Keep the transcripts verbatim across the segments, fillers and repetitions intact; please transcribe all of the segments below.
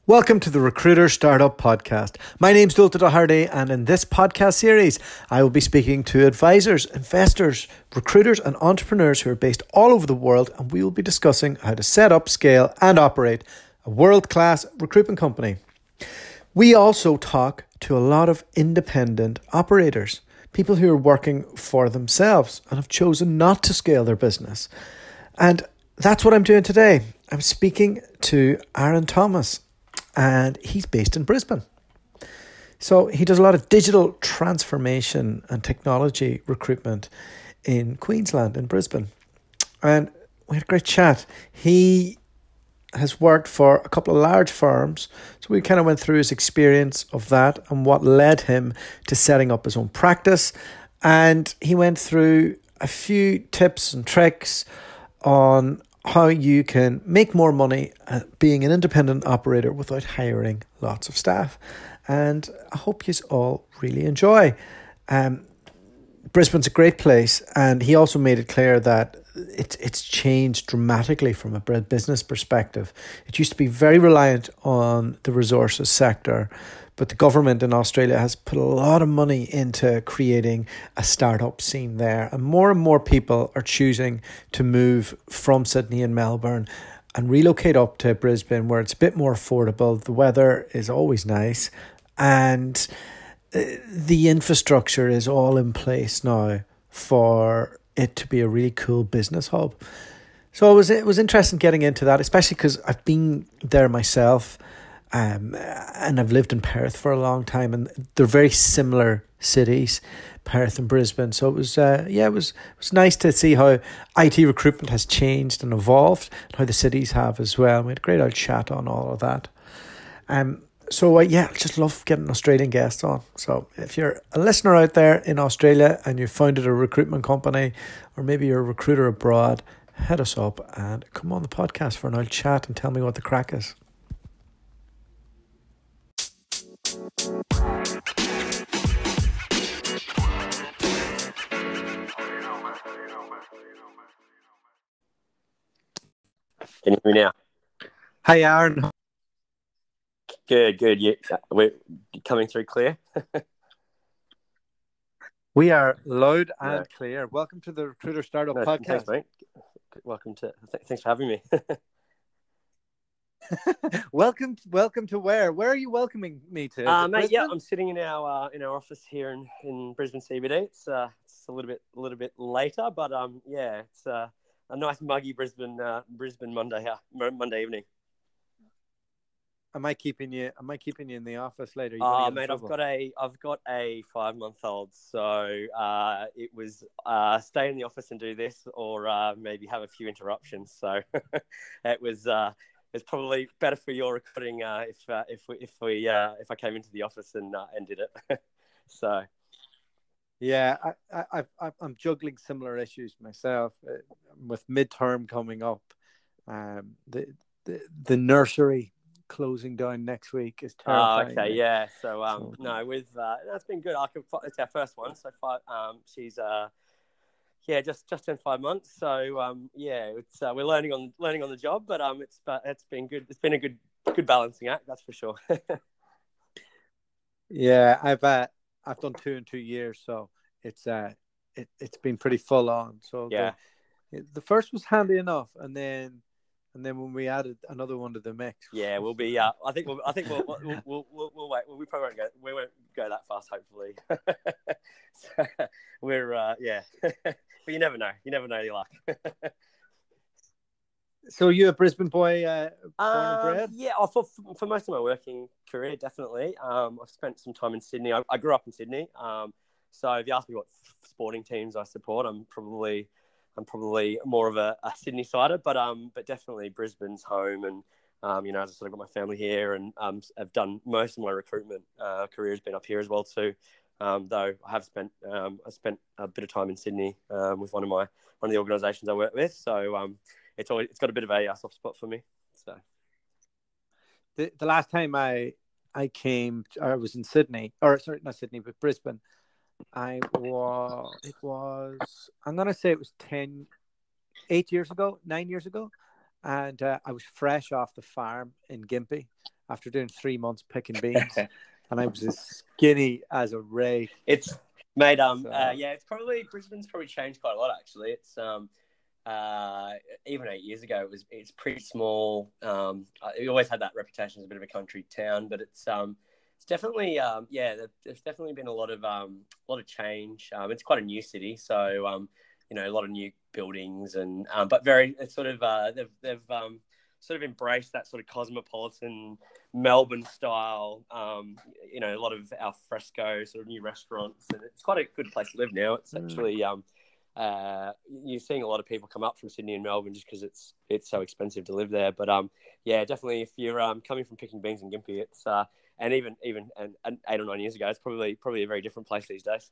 Welcome to the Recruiter Startup Podcast. My name's Dulta Doherty, and in this podcast series, I will be speaking to advisors, investors, recruiters, and entrepreneurs who are based all over the world, and we will be discussing how to set up, scale, and operate a world-class recruitment company. We also talk to a lot of independent operators, people who are working for themselves and have chosen not to scale their business. And that's what I'm doing today. I'm speaking to Aaron Thomas, and he's based in Brisbane. So he does a lot of digital transformation and technology recruitment in Queensland, in Brisbane. And we had a great chat. He has worked for a couple of large firms. So we kind of went through his experience of that and what led him to setting up his own practice. And he went through a few tips and tricks on how you can make more money uh, being an independent operator without hiring lots of staff. And I hope you all really enjoy. Um, Brisbane's a great place, and he also made it clear that it, it's changed dramatically from a business perspective. It used to be very reliant on the resources sector, but the government in Australia has put a lot of money into creating a startup scene there. And more and more people are choosing to move from Sydney and Melbourne and relocate up to Brisbane, where it's a bit more affordable. The weather is always nice, and the infrastructure is all in place now for it to be a really cool business hub. So it was, it was interesting getting into that, especially because I've been there myself. Um, and I've lived in Perth for a long time, and they're very similar cities, Perth and Brisbane. So it was, uh, yeah, it was it was nice to see how I T recruitment has changed and evolved, and how the cities have as well. We had a great old chat on all of that. Um, so uh, yeah, I just love getting Australian guests on. So if you're a listener out there in Australia and you founded a recruitment company, or maybe you're a recruiter abroad, head us up and come on the podcast for an old chat and tell me what the crack is. Can you hear me now? Hi, Aaron. Good, good. Yeah, we're coming through clear. We are loud and No. clear. Welcome to the Recruiter Startup No, Podcast. Thanks, mate. Welcome to. Th- thanks for having me. welcome, welcome to where? Where are you welcoming me to? Uh, mate, yeah, I'm sitting in our uh, in our office here in, in Brisbane C B D. It's uh, it's a little bit a little bit later, but um, yeah, it's uh, a nice muggy Brisbane uh, Brisbane Monday uh, Monday evening. Am I keeping you? Am I keeping you in the office later? Oh, uh, mate, I've got a I've got a five month old, so uh, it was uh, stay in the office and do this, or uh, maybe have a few interruptions. So it was uh, it's probably better for your recording uh, if uh, if we if we uh, if I came into the office and uh, and did it. So yeah, I I I I'm juggling similar issues myself uh, with midterm coming up. Um, the the the nursery closing down next week is terrifying. Oh, okay, yeah. So, um, so, no, with uh, that's been good. I can. It's our first one, so five, um, she's uh, yeah, just just in five months. So, um, yeah, it's uh, we're learning on learning on the job, but um, it's but it's been good. It's been a good good balancing act, that's for sure. Yeah, I've uh, I've done two in two years, so it's uh, it it's been pretty full on. So yeah, the, the first was handy enough, and then. And then when we added another one to the mix, yeah, we'll be. Uh, I think we'll. I think we'll. We'll. We'll, we'll, we'll wait. We probably won't go. We won't go that fast. Hopefully, so we're. Uh, yeah, but you never know. You never know your luck. So you a Brisbane boy, uh, born um, and bred? Yeah, for for most of my working career, definitely. Um, I've spent some time in Sydney. I, I grew up in Sydney. Um, so if you ask me what sporting teams I support, I'm probably. I'm probably more of a, a Sydney sider, but um, but definitely Brisbane's home, and um, you know, as I sort of got my family here, and um, I've done most of my recruitment uh, career has been up here as well too. Um, though I have spent um, I spent a bit of time in Sydney um, with one of my one of the organisations I work with, so um, it's always it's got a bit of a, a soft spot for me. So the the last time I I came, I was in Sydney, or sorry, not Sydney, but Brisbane. I was, it was, I'm going to say it was ten, eight years ago, nine years ago. And uh, I was fresh off the farm in Gympie. after doing three months picking beans, and I was as skinny as a rake. It's made um So- uh, yeah, it's probably Brisbane's probably changed quite a lot actually. It's um uh even eight years ago it was it's pretty small. Um, it always had that reputation as a bit of a country town, but it's um it's definitely um yeah there- there's definitely been a lot of um a lot of change. Um, it's quite a new city, so um you know a lot of new buildings and um but very it's sort of uh they've they've um sort of embraced that sort of cosmopolitan Melbourne style, um, you know, a lot of al fresco sort of new restaurants, and it's quite a good place to live now. It's actually, um, uh, you're seeing a lot of people come up from Sydney and Melbourne just because it's it's so expensive to live there. But um, yeah, definitely if you're um, coming from picking beans in Gympie, it's uh, and even even and, and eight or nine years ago, it's probably probably a very different place these days.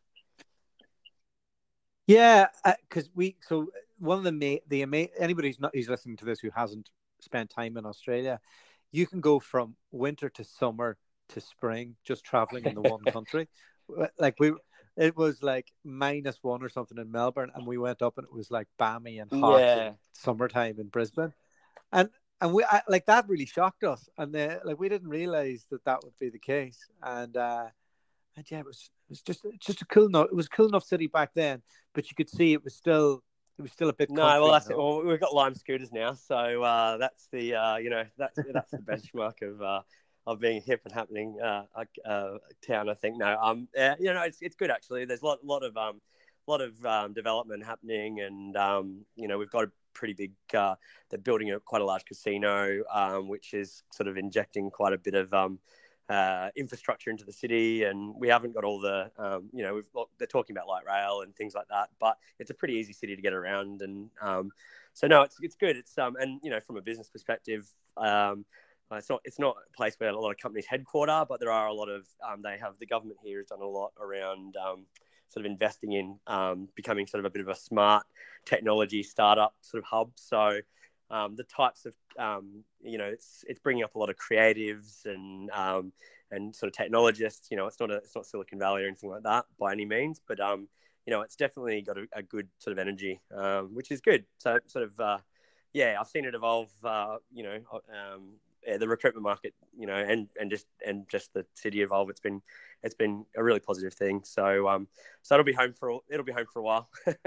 Yeah, because uh, we so one of the ma- the ama- anybody who's not who's listening to this who hasn't spent time in Australia, you can go from winter to summer to spring just traveling in the one country. Like we, it was like minus one or something in Melbourne, and we went up and it was like balmy and hot Yeah. in summertime in Brisbane, and and we I, like that really shocked us, and the, like we didn't realize that that would be the case, and uh, and yeah, it was it was just just a cool enough. It was a cool enough city back then, but you could see it was still. It was still a bit. No, country, well, that's you it. know? Well, we've got Lime scooters now, so uh, that's the uh, you know that's that's the benchmark of uh, of being a hip and happening uh, uh, town. I think no, um, yeah, you know, it's it's good actually. There's a lot lot of um, lot of um, development happening, and um, you know, we've got a pretty big. Uh, they're building a quite a large casino, um, which is sort of injecting quite a bit of um. Uh, infrastructure into the city, and we haven't got all the, um, you know, we've, they're talking about light rail and things like that, but it's a pretty easy city to get around, and um, so no, it's it's good. It's um, and you know, from a business perspective, um, it's not it's not a place where a lot of companies headquarter, but there are a lot of um, they have the government here has done a lot around um, sort of investing in um, becoming sort of a bit of a smart technology startup sort of hub. So. Um, the types of, um, you know, it's it's bringing up a lot of creatives and um, and sort of technologists. You know, it's not a, it's not Silicon Valley or anything like that by any means, but um, you know, it's definitely got a, a good sort of energy, um, which is good. So sort of, uh, yeah, I've seen it evolve. Uh, you know, um, yeah, the recruitment market, you know, and and just and just the city evolve. It's been it's been a really positive thing. So um, so it'll be home for it'll be home for a while.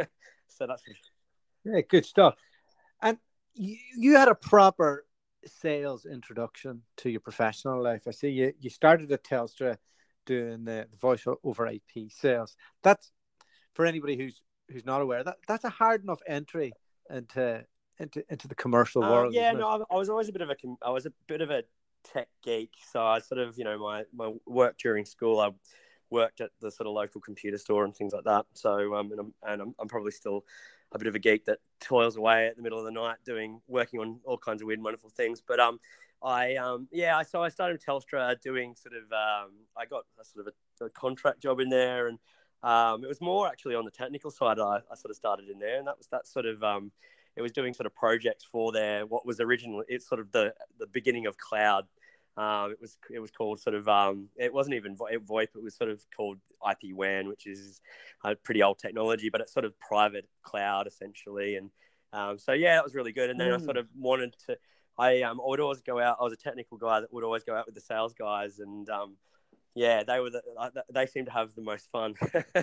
So that's yeah, good stuff. And you, you had a proper sales introduction to your professional life. I see you, you started at Telstra doing the, the voice over I P sales. That's for anybody who's who's not aware. That that's a hard enough entry into into into the commercial um, world. yeah, isn't no, it? I, I was always a bit of a I was a bit of a tech geek. So I sort of, you know, my my work during school, I worked at the sort of local computer store and things like that. So um, and I'm and I'm, I'm probably still a bit of a geek that toils away at the middle of the night doing working on all kinds of weird and wonderful things. But um, I um, yeah, so I started with Telstra doing sort of um, I got a sort of a, a contract job in there, and um, it was more actually on the technical side. I, I sort of started in there, and that was that sort of um, it was doing sort of projects for their what was originally it's sort of the the beginning of cloud. Um, it was it was called sort of um, it wasn't even VoIP. It was sort of called I P W A N, which is a pretty old technology, but it's sort of private cloud essentially. And um, so yeah, that was really good. And then mm. I sort of wanted to. I um, I would always go out. I was a technical guy that would always go out with the sales guys, and um, yeah, they were the, they seemed to have the most fun.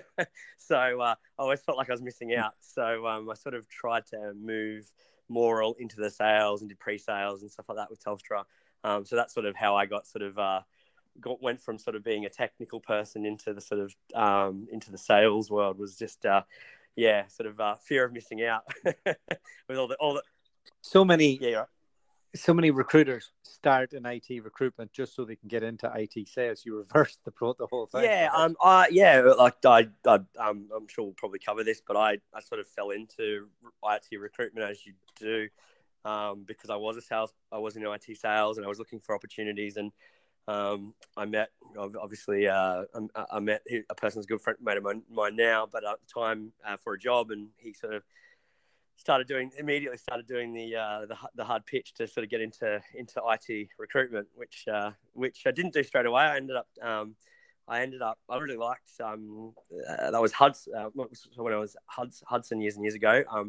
So uh, I always felt like I was missing out. So um, I sort of tried to move more into the sales and did pre-sales and stuff like that with Telstra. Um, so that's sort of how I got sort of uh, got, went from sort of being a technical person into the sort of um, into the sales world was just uh, yeah, sort of uh, fear of missing out with all the all the so many yeah right. so many recruiters start in I T recruitment just so they can get into I T sales. You reverse the the whole thing. Yeah, right? um, uh, yeah, like I, I, um, I'm sure we'll probably cover this, but I, I sort of fell into I T recruitment as you do. Um, because I was a sales, I was in I T sales, and I was looking for opportunities. And um, I met, obviously, uh, I, I met a person's good friend, mate of mine now, but at the time uh, for a job, and he sort of started doing immediately started doing the uh, the, the hard pitch to sort of get into into I T recruitment, which uh, which I didn't do straight away. I ended up. Um, I ended up. I really liked. Um, uh, that was Hudson. Uh, when I was Hudson years and years ago. Um,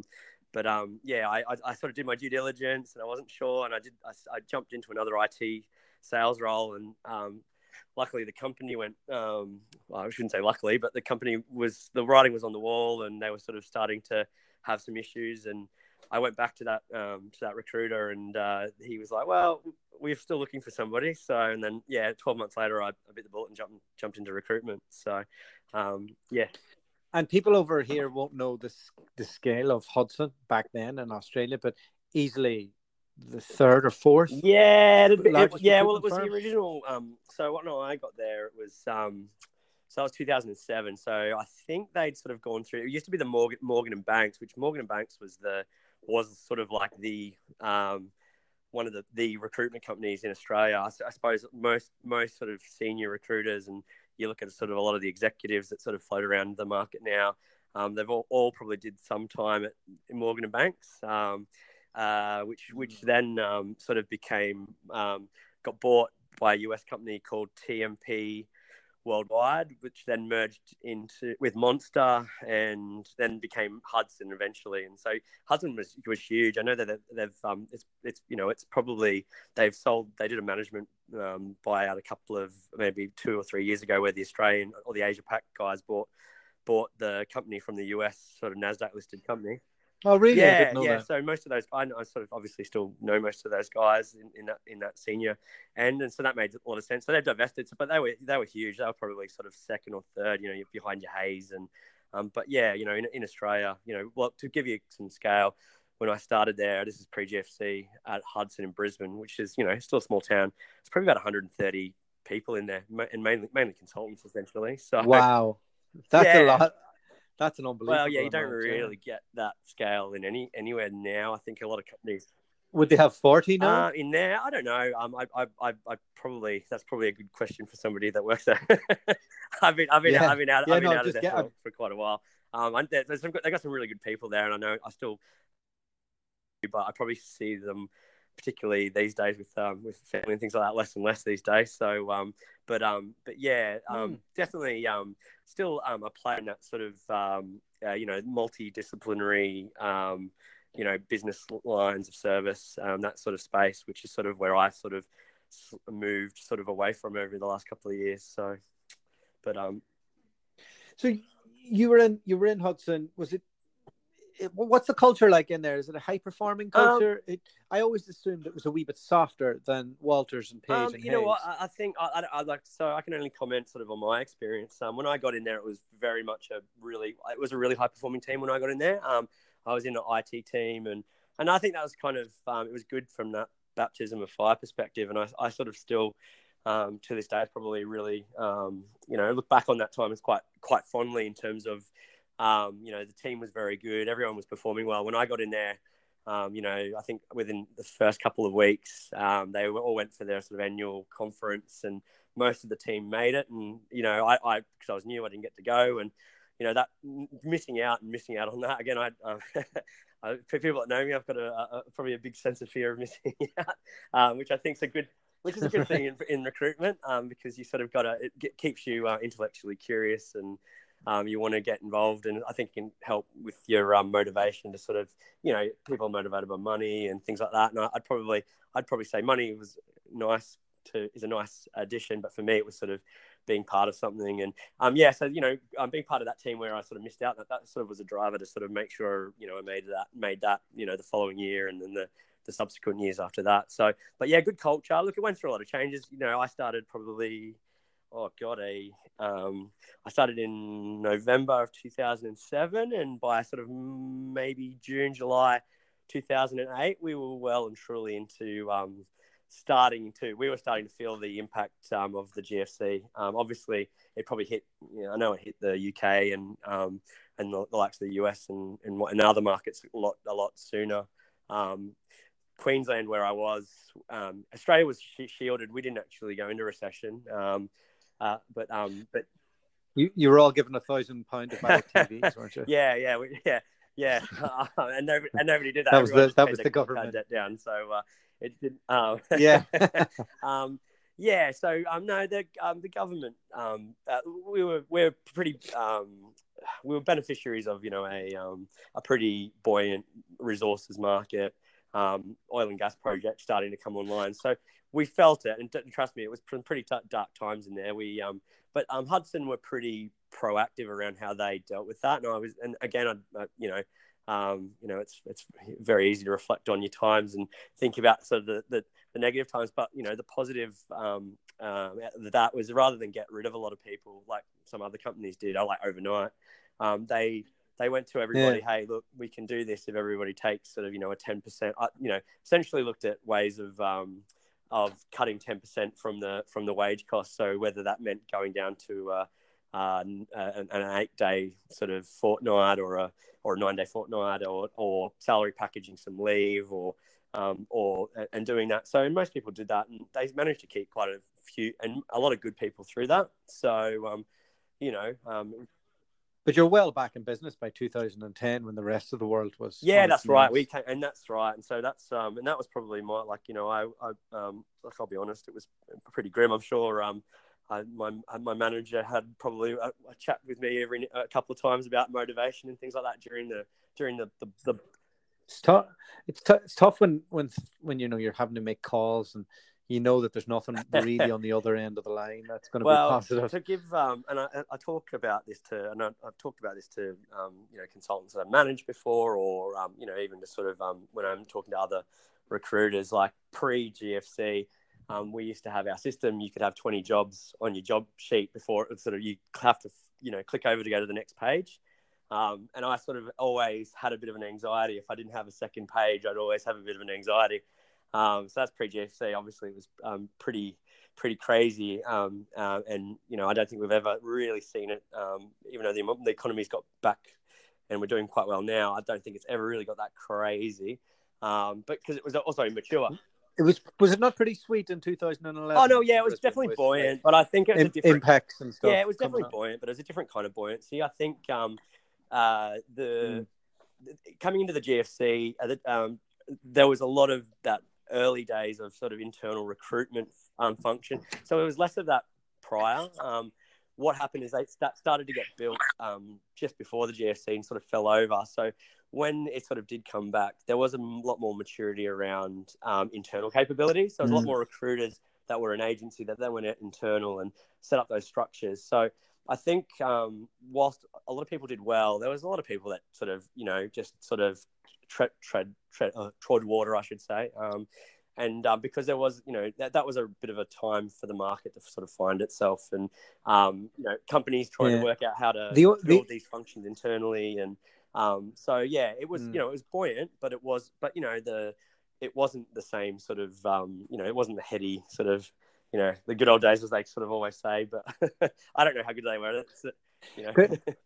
but um, yeah, I, I, I sort of did my due diligence, and I wasn't sure, and I did. I, I jumped into another I T sales role, and um, luckily the company went. Um, well, I shouldn't say luckily, but the company was the writing was on the wall, and they were sort of starting to have some issues, and I went back to that um, to that recruiter, and uh, he was like, "Well, we're still looking for somebody." So, and then yeah, twelve months later, I, I bit the bullet and jumped jumped into recruitment. So, um, yeah. And people over here won't know the the scale of Hudson back then in Australia, but easily the third or fourth Yeah, it, it, largest yeah. Well, it recruitment was the firm. original. Um, so when I got there, it was um, so that was two thousand seven. So I think they'd sort of gone through. It used to be the Morgan Morgan and Banks, which Morgan and Banks was the was sort of like the um, one of the, the recruitment companies in Australia. I, I suppose most most sort of senior recruiters, and you look at sort of a lot of the executives that sort of float around the market now. Um, they've all, all probably did some time at Morgan and Banks. Um, uh, which which then um, sort of became um, got bought by a U S company called T M P Worldwide, which then merged into with Monster and then became Hudson eventually. And so Hudson was was huge. I know that they've, they've um, it's it's you know it's probably they've sold they did a management um, buyout a couple of maybe two or three years ago where the Australian or the Asia Pac guys bought bought the company from the U S sort of NASDAQ listed company. Oh, really? I Yeah, didn't know yeah. that. So most of those, I, I sort of obviously still know most of those guys in, in that in that senior end, and so that made a lot of sense. So they've divested, but they were they were huge. They were probably sort of second or third, you know, behind your Hayes and, um, but yeah, you know, in, in Australia, you know, well, to give you some scale, when I started there, this is pre-G F C at Hudson in Brisbane, which is you know still a small town. It's probably about one hundred thirty people in there, and mainly mainly consultants essentially. So Wow, that's a yeah. lot. That's an Well, yeah, unbelievable you don't amount. Yeah. really get that scale in any anywhere now. I think a lot of companies Would they have forty now? uh, in there. I don't know. Um, I, I, I, I probably that's probably a good question for somebody that works there. I've been, I've been, Yeah. I've been out, Yeah. I've been No, out of just there get. for, for quite a while. Um, and there's some, they got some really good people there, and I know I still, but I probably see them, particularly these days with um with family and things like that, less and less these days. So um, but um, but yeah, um, Hmm. definitely um, still um, a player in that sort of um, uh, you know, multidisciplinary um, you know, business lines of service, um, that sort of space, which is sort of where I sort of moved sort of away from over the last couple of years. So, but um, So you were in you were in Hudson. Was it, it? What's the culture like in there? Is it a high performing um, culture? It. I always assumed it was a wee bit softer than Walters and Page Um, and you know what? Hayes. I, I think I, I, I like so I can only comment sort of on my experience. Um, when I got in there, it was very much a really it was a really high performing team when I got in there. Um, I was in an I T team, and and I think that was kind of um, it was good from that baptism of fire perspective. And I, I sort of still um, to this day probably really um, you know, look back on that time as quite quite fondly in terms of um, you know, the team was very good, everyone was performing well. When I got in there. Um, you know, I think within the first couple of weeks, um, they all went for their sort of annual conference, and most of the team made it. And you know, I, I because I was new, I didn't get to go, and you know that missing out and missing out on that again. I, um, I for people that know me, I've got a, a probably a big sense of fear of missing out, um, which I think is a good, which is a good thing in, in recruitment, um, because you sort of got to it get, keeps you uh, intellectually curious and. Um, you want to get involved, and I think it can help with your um, motivation to sort of, you know, people are motivated by money and things like that. And I, I'd probably, I'd probably say money was nice to is a nice addition, but for me, it was sort of being part of something. And um, yeah, so you know, um, being part of that team where I sort of missed out, that that sort of was a driver to sort of make sure, you know, I made that, made that, you know, the following year, and then the the subsequent years after that. So, but yeah, good culture. Look, it went through a lot of changes. You know, I started probably. Oh God, a um, I started in November of two thousand seven, and by sort of maybe June, July two thousand eight, we were well and truly into um, starting to. We were starting to feel the impact um, of the G F C. Um, obviously, it probably hit. You know, I know it hit the U K and um, and the, the likes of the U S and and, and other markets a lot a lot sooner. Um, Queensland, where I was, um, Australia was shielded. We didn't actually go into recession. Um, Uh, but um, but You you were all given a thousand pound of Apple T Vs, weren't you? yeah, yeah, we, yeah, yeah, uh, and nobody and nobody did that. That was Everyone the just that paid was their the credit card government. debt down. So uh, it didn't. Um, Yeah. um, yeah. So um, no, the um, the government um, uh, we were we're pretty um, we were beneficiaries of, you know, a um, a pretty buoyant resources market, um, oil and gas projects starting to come online. So we felt it, and trust me, it was pretty dark times in there. We, um, but um, Hudson were pretty proactive around how they dealt with that. And I was, and again, I, I you know, um, you know, it's it's very easy to reflect on your times and think about sort of the the, the negative times, but you know, the positive um, um, that was rather than get rid of a lot of people like some other companies did, I like overnight. Um, they they went to everybody, yeah. Hey, look, we can do this if everybody takes sort of, you know, a ten percent, uh, you know, essentially looked at ways of um, of cutting ten percent from the from the wage cost. So whether that meant going down to uh, uh, an, an eight day sort of fortnight or a or a nine day fortnight, or or salary packaging some leave, or um, or and doing that. So most people did that, and they managed to keep quite a few and a lot of good people through that. So um, you know. Um, But you're well back in business by two thousand ten when the rest of the world was. Yeah, that's right. We came, and that's right. And so that's um, and that was probably my like you know I I um, like I'll be honest, it was pretty grim. I'm sure um, I, my my manager had probably a, a chat with me every a couple of times about motivation and things like that during the during the the. the... It's tough. It's, t- it's tough when when when you know you're having to make calls and you know that there's nothing really on the other end of the line that's going to well, be positive. To give, um, and I, I talk about this to, and I, I've talked about this to, um, you know, consultants that I've managed before, or um, you know, even just sort of um, when I'm talking to other recruiters, like pre-G F C, um, we used to have our system. You could have twenty jobs on your job sheet before it sort of you have to, you know, click over to go to the next page. Um, and I sort of always had a bit of an anxiety. If I didn't have a second page, I'd always have a bit of an anxiety. Um, so that's pre-G F C. Obviously, it was um, pretty pretty crazy. Um, uh, and, you know, I don't think we've ever really seen it, um, even though the, the economy's got back and we're doing quite well now. I don't think it's ever really got that crazy. Um, but because it was also immature. It was, was it not pretty sweet in two thousand eleven? Oh, no, yeah, it was definitely buoyant, like, but I think it was im- a different... Impacts and stuff. Yeah, it was definitely buoyant, but it was a different kind of buoyancy. I think um, uh, the, mm. the coming into the G F C, uh, the, um, there was a lot of that early days of sort of internal recruitment um, function. So it was less of that prior. Um, what happened is they st- started to get built um, just before the G F C and sort of fell over. So when it sort of did come back, there was a lot more maturity around um, internal capabilities. So there was mm. a lot more recruiters that were an agency that then went out internal and set up those structures. So I think um, whilst a lot of people did well, there was a lot of people that sort of, you know, just sort of tread, tread, tread, uh, trod water, I should say. Um, and uh, because there was, you know, that, that was a bit of a time for the market to sort of find itself, and, um, you know, companies trying yeah. to work out how to the, build the... these functions internally. And um, so, yeah, it was, mm. you know, it was buoyant, but it was, but, you know, the, it wasn't the same sort of, um, you know, it wasn't the heady sort of, you know, the good old days, as they sort of always say, but I don't know how good they were. It's, you know.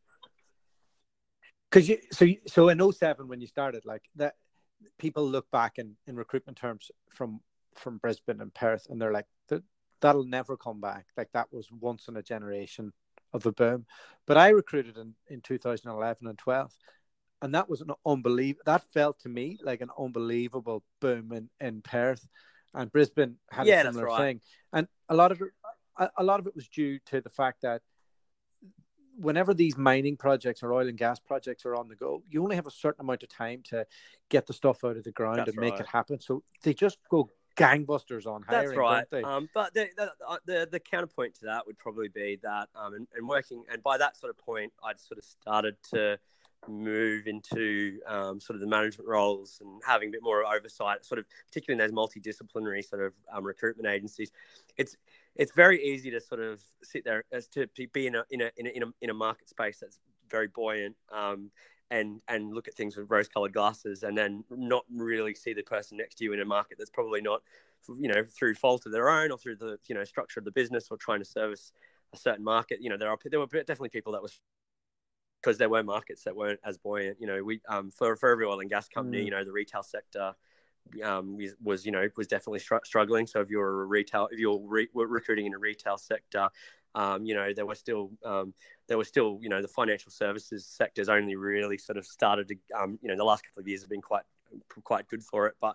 Because you, so, you, so in oh seven when you started, like that, people look back in, in recruitment terms from, from Brisbane and Perth, and they're like, that'll never come back. Like that was once in a generation of a boom. But I recruited in, in two thousand eleven and twelve, and that was an unbelievable, that felt to me like an unbelievable boom in, in Perth, and Brisbane had yeah, a similar that's right. thing. And a lot of it, a, a lot of it was due to the fact that whenever these mining projects or oil and gas projects are on the go, you only have a certain amount of time to get the stuff out of the ground That's and make right. it happen. So they just go gangbusters on hiring. That's right. Don't they? Um, but the, the the the counterpoint to that would probably be that, um, and, and working, and by that sort of point, I'd sort of started to move into um, sort of the management roles and having a bit more oversight, sort of particularly in those multidisciplinary sort of um, recruitment agencies. It's it's very easy to sort of sit there as to be in a in a in a in a, in a market space that's very buoyant, um, and and look at things with rose-colored glasses, and then not really see the person next to you in a market that's probably not, you know, through fault of their own or through the, you know, structure of the business or trying to service a certain market. You know, there are there were definitely people that was, because there were markets that weren't as buoyant. You know, we um for for every oil and gas company, mm. you know, the retail sector um was, you know, was definitely str- struggling. So if you're a retail, if you're re- recruiting in a retail sector, um, you know, there were still um there was still, you know, the financial services sectors only really sort of started to um you know, the last couple of years have been quite quite good for it, but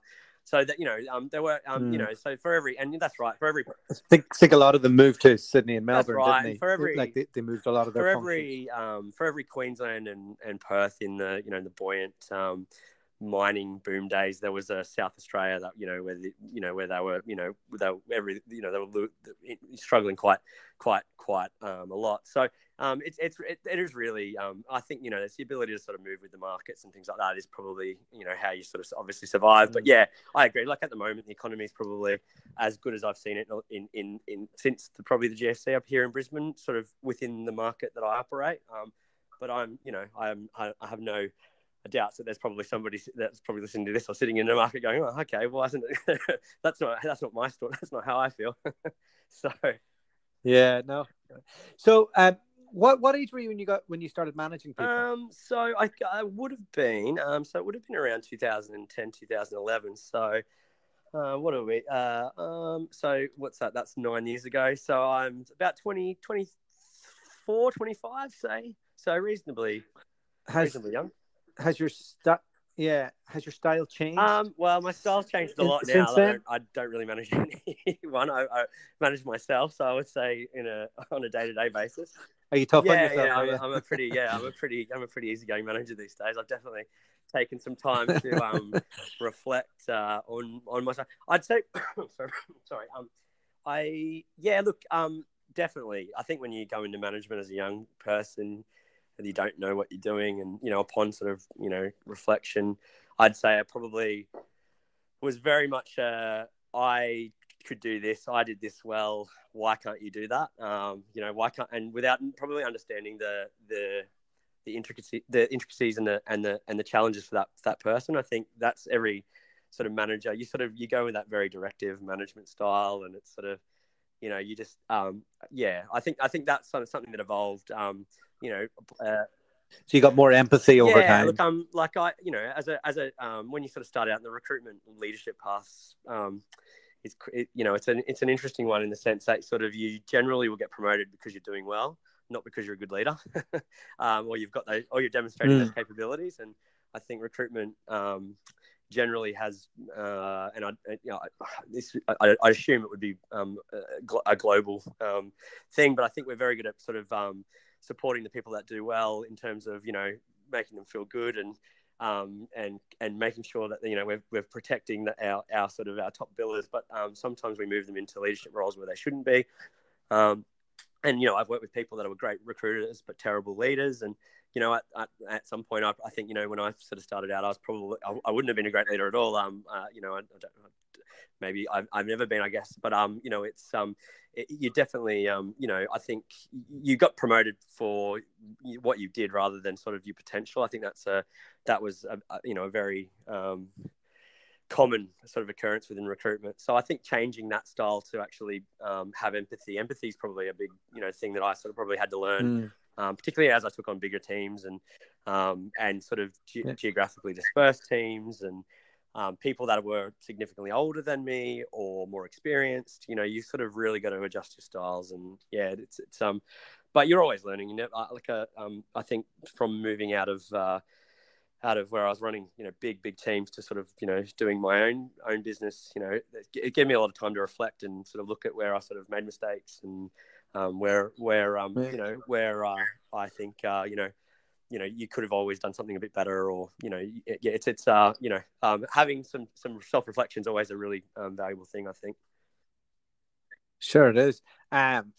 so that, you know, um, there were, um, mm. you know, so for every, and that's right, for every. I think, think a lot of them moved to Sydney and Melbourne, that's right. didn't they? For every, like they, they moved a lot of their for functions. every, um, for every Queensland and, and Perth in the, you know, the buoyant um, mining boom days, there was a South Australia that, you know, where the, you know, where they were, you know, they were every, you know, they were struggling quite, quite, quite um, a lot. So. Um, it's it's it, it is really um, I think, you know, it's the ability to sort of move with the markets and things like that is probably, you know, how you sort of obviously survive. Mm. But yeah, I agree. Like at the moment, the economy is probably as good as I've seen it in in, in since the, probably the G F C up here in Brisbane, sort of within the market that I operate. Um, but I'm, you know, I'm I, I have no doubts that there's probably somebody that's probably listening to this or sitting in the market going, oh, okay, well, isn't it? that's not that's not my story. That's not how I feel. So yeah, no. So. Um... What what age were you when you got when you started managing people? Um, so I, I would have been um, so it would have been around two thousand ten, two thousand eleven. So, uh, what are we? Uh, um, so what's that? That's nine years ago. So I'm about twenty, twenty-four, twenty-five, say. So reasonably, has, reasonably young. Has your st- yeah, has your style changed? Um, well, my style's changed a lot now. I don't, I don't really manage anyone. I, I manage myself. So I would say in a on a day to day basis. Are you tough yeah, on yourself? Yeah, are I'm, you? A, I'm a pretty, yeah, I'm a pretty, I'm a pretty easygoing manager these days. I've definitely taken some time to um, reflect uh, on on myself. I'd say, sorry, sorry, um, I yeah, look, um, definitely. I think when you go into management as a young person, and you don't know what you're doing, and you know, upon sort of you know reflection, I'd say I probably was very much uh, I. could do this. I did this well. Why can't you do that? Um, you know, why can't, and without probably understanding the, the, the intricacy, the intricacies and the, and the, and the challenges for that, for that person. I think that's every sort of manager. You sort of, you go with that very directive management style, and it's sort of, you know, you just, um, yeah, I think, I think that's sort of something that evolved, um, you know, uh, so you got more empathy over yeah, time. Look, um, like I, you know, as a, as a, um, when you sort of start out in the recruitment leadership paths, um, It's it, you know it's an it's an interesting one in the sense that sort of you generally will get promoted because you're doing well, not because you're a good leader, um, or you've got those, or you're demonstrating mm. those capabilities. And I think recruitment um, generally has, uh, and I you know this I, I assume it would be um, a, a global um, thing, but I think we're very good at sort of um, supporting the people that do well in terms of you know making them feel good and. Um, and and making sure that you know we're we're protecting the, our our sort of our top billers, but um, sometimes we move them into leadership roles where they shouldn't be. Um, and you know I've worked with people that were great recruiters but terrible leaders, and you know at, at, at some point I, I think you know when I sort of started out I was probably I, I wouldn't have been a great leader at all. Um, uh, you know I, I don't, maybe I've I've never been I guess, but um you know it's um. You definitely, um, you know, I think you got promoted for what you did rather than sort of your potential. I think that's a, that was, a, a, you know, a very um, common sort of occurrence within recruitment. So I think changing that style to actually um, have empathy. Empathy is probably a big, you know, thing that I sort of probably had to learn, mm. um, particularly as I took on bigger teams and um, and sort of ge- yeah. geographically dispersed teams and Um, people that were significantly older than me or more experienced, you know, you sort of really got to adjust your styles. And yeah, it's, it's, um, but you're always learning, you know, like, a, um, I think from moving out of, uh, out of where I was running, you know, big, big teams to sort of, you know, doing my own, own business, you know, it, it gave me a lot of time to reflect and sort of look at where I sort of made mistakes and, um, where, where, um, you know, where, uh, I think, uh, you know, you know, you could have always done something a bit better, or you know, yeah, it's it's uh, you know, um, having some some self reflection is always a really um, valuable thing, I think. Sure, it is. Um,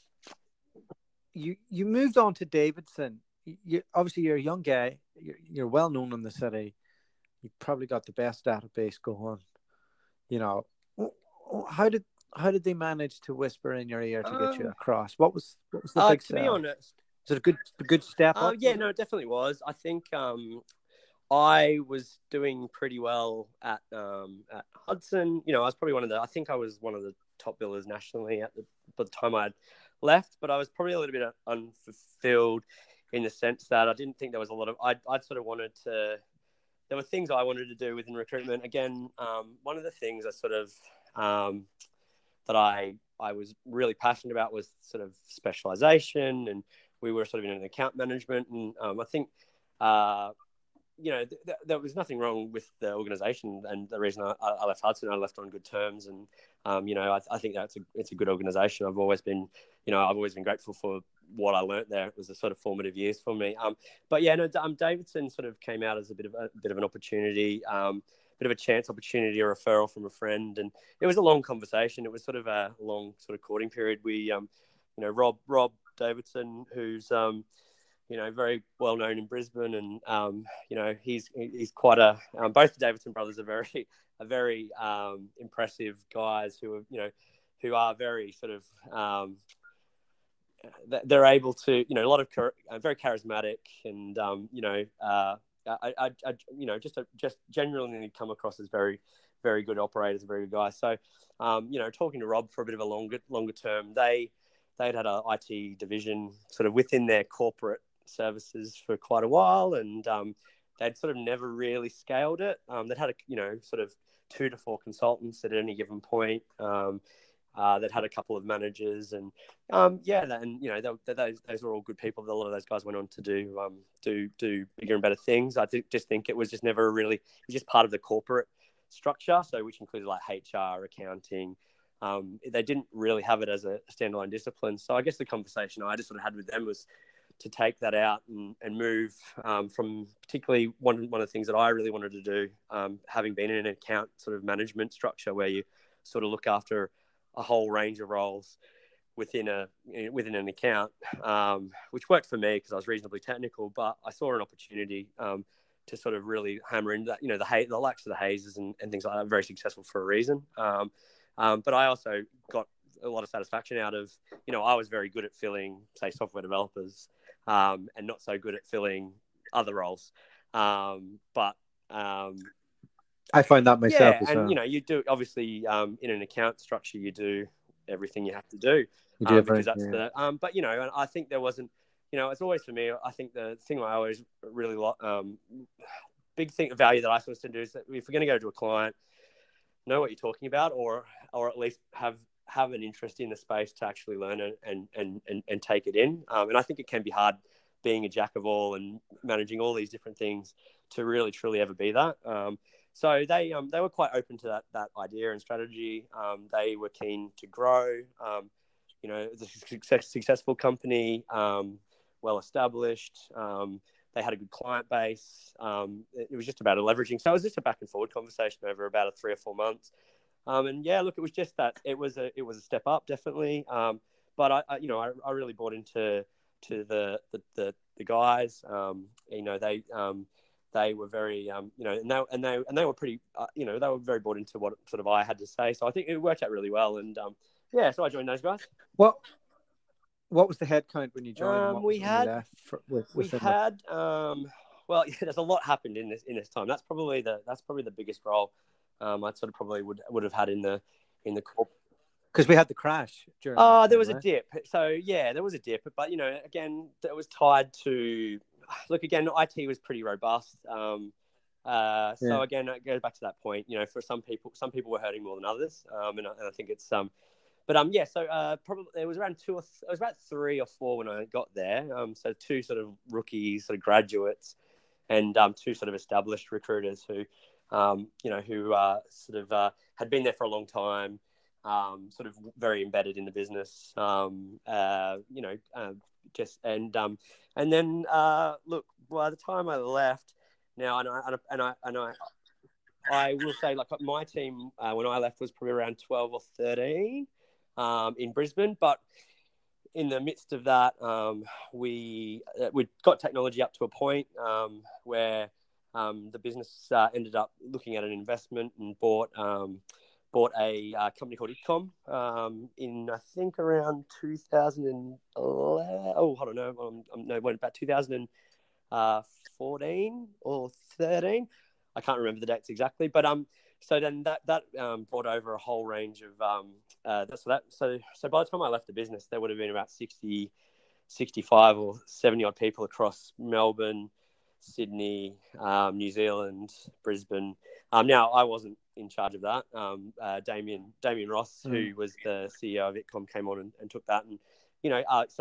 you you moved on to Davidson. You obviously you're a young guy. You're, you're well known in the city. You've probably got the best database going. You know, how did how did they manage to whisper in your ear to get you across? What was what was the uh, big? To sell? be honest. Is it a good a good step uh, up? Yeah, no, it definitely was. I think um, I was doing pretty well at um, at Hudson. You know, I was probably one of the. I think I was one of the top billers nationally at the by the time I'd left. But I was probably a little bit unfulfilled in the sense that I didn't think there was a lot of. I I sort of wanted to. There were things I wanted to do within recruitment. Again, um, one of the things I sort of um, that I I was really passionate about was sort of specialization, and we were sort of in an account management, and um, I think, uh, you know, th- th- there was nothing wrong with the organisation, and the reason I, I left Hudson, I left on good terms, and um, you know, I, I think that's a it's a good organisation. I've always been, you know, I've always been grateful for what I learnt there. It was a sort of formative years for me. Um, but yeah, no, um, Davidson sort of came out as a bit of a, a bit of an opportunity, um, bit of a chance opportunity, a referral from a friend, and it was a long conversation. It was sort of a long sort of courting period. We, um, you know, Rob Rob Davidson, who's um, you know, very well known in Brisbane, and um, you know, he's he's quite a. Um, both the Davidson brothers are very, are very um, impressive guys who are, you know, who are very sort of. Um, they're able to, you know, a lot of uh, very charismatic, and um, you know, uh, I, I, I, you know, just a, just genuinely come across as very, very good operators, very good guys. So, um, you know, talking to Rob for a bit of a longer, longer term, they they'd had a I T division sort of within their corporate services for quite a while, and um, they'd sort of never really scaled it. Um, they'd had a, you know, sort of two to four consultants at any given point. Um, uh, that had a couple of managers, and um, yeah, and you know, they, they, those those were all good people. A lot of those guys went on to do um, do do bigger and better things. I th- just think it was just never really, it was just part of the corporate structure, so which included like H R, accounting. Um, they didn't really have it as a standalone discipline. So I guess the conversation I just sort of had with them was to take that out and, and move um, from particularly one one of the things that I really wanted to do, um, having been in an account sort of management structure where you sort of look after a whole range of roles within a within an account, um, which worked for me because I was reasonably technical. But I saw an opportunity um, to sort of really hammer into that. You know, the hay, the likes of the Hazes and, and things like that, very successful for a reason. Um, um, but I also got a lot of satisfaction out of, you know, I was very good at filling, say, software developers, um, and not so good at filling other roles. Um, but um, I find that myself yeah, as and well. you know, you do obviously um, in an account structure, you do everything you have to do, You do um, everything, because that's yeah. the. Um, but you know, and I think there wasn't. You know, it's always for me. I think the thing I always really um, big thing value that I sort of do is that if we're going to go to a client, know what you're talking about, or or at least have have an interest in the space to actually learn it and and and, and take it in. Um, and I think it can be hard being a jack of all and managing all these different things to really truly ever be that. Um, so they um, they were quite open to that that idea and strategy. Um, they were keen to grow. Um, you know, it's a success, successful company, um, well established. Um, they had a good client base. Um, it, it was just about a leveraging. So it was just a back and forward conversation over about a three or four months. Um, and yeah, look, it was just that it was a it was a step up, definitely. Um, but I, I, you know, I, I really bought into to the the the, the guys. Um, you know, they um, they were very um, you know, and they and they and they were pretty, uh, you know, they were very bought into what sort of I had to say. So I think it worked out really well. And um, yeah, so I joined those guys. What what was the head count when you joined? And Um, what was we it when you had left? For, with, we within had um, well, yeah, there's a lot happened in this in this time. That's probably the that's probably the biggest role um, I sort of probably would would have had in the in the corp. Because we had the crash during. Oh, that time, there was right? a dip. So yeah, there was a dip. But you know, again, it was tied to look again. I T was pretty robust. Um, uh, so Yeah. again, it goes back to that point. You know, for some people, some people were hurting more than others. Um, and, I, and I think it's um, but um, yeah. So uh, probably it was around two or th- it was about three or four when I got there. Um, so two sort of rookies, sort of graduates, and um, two sort of established recruiters who, um, you know, who uh, sort of uh, had been there for a long time. Um, sort of very embedded in the business, um, uh, you know, uh, just and um, and then uh, look, by the time I left, now and I and I and I, I will say like my team uh, when I left was probably around twelve or thirteen um, in Brisbane, but in the midst of that, um, we uh, we got technology up to a point um, where um, the business uh, ended up looking at an investment and bought. Um, bought a uh, company called ITCOM um, in, I think, around two thousand eleven. Oh, I don't know. Um, um, no, when about two thousand fourteen or thirteen. I can't remember the dates exactly. But um, so then that that um, brought over a whole range of um, uh, that's that. So so by the time I left the business, there would have been about sixty, sixty-five or seventy odd people across Melbourne, Sydney, um, New Zealand, Brisbane. Um, now I wasn't in charge of that. Um, uh, Damien Damien Ross, mm. who was the C E O of ITCOM, came on and, and took that, and you know, uh, so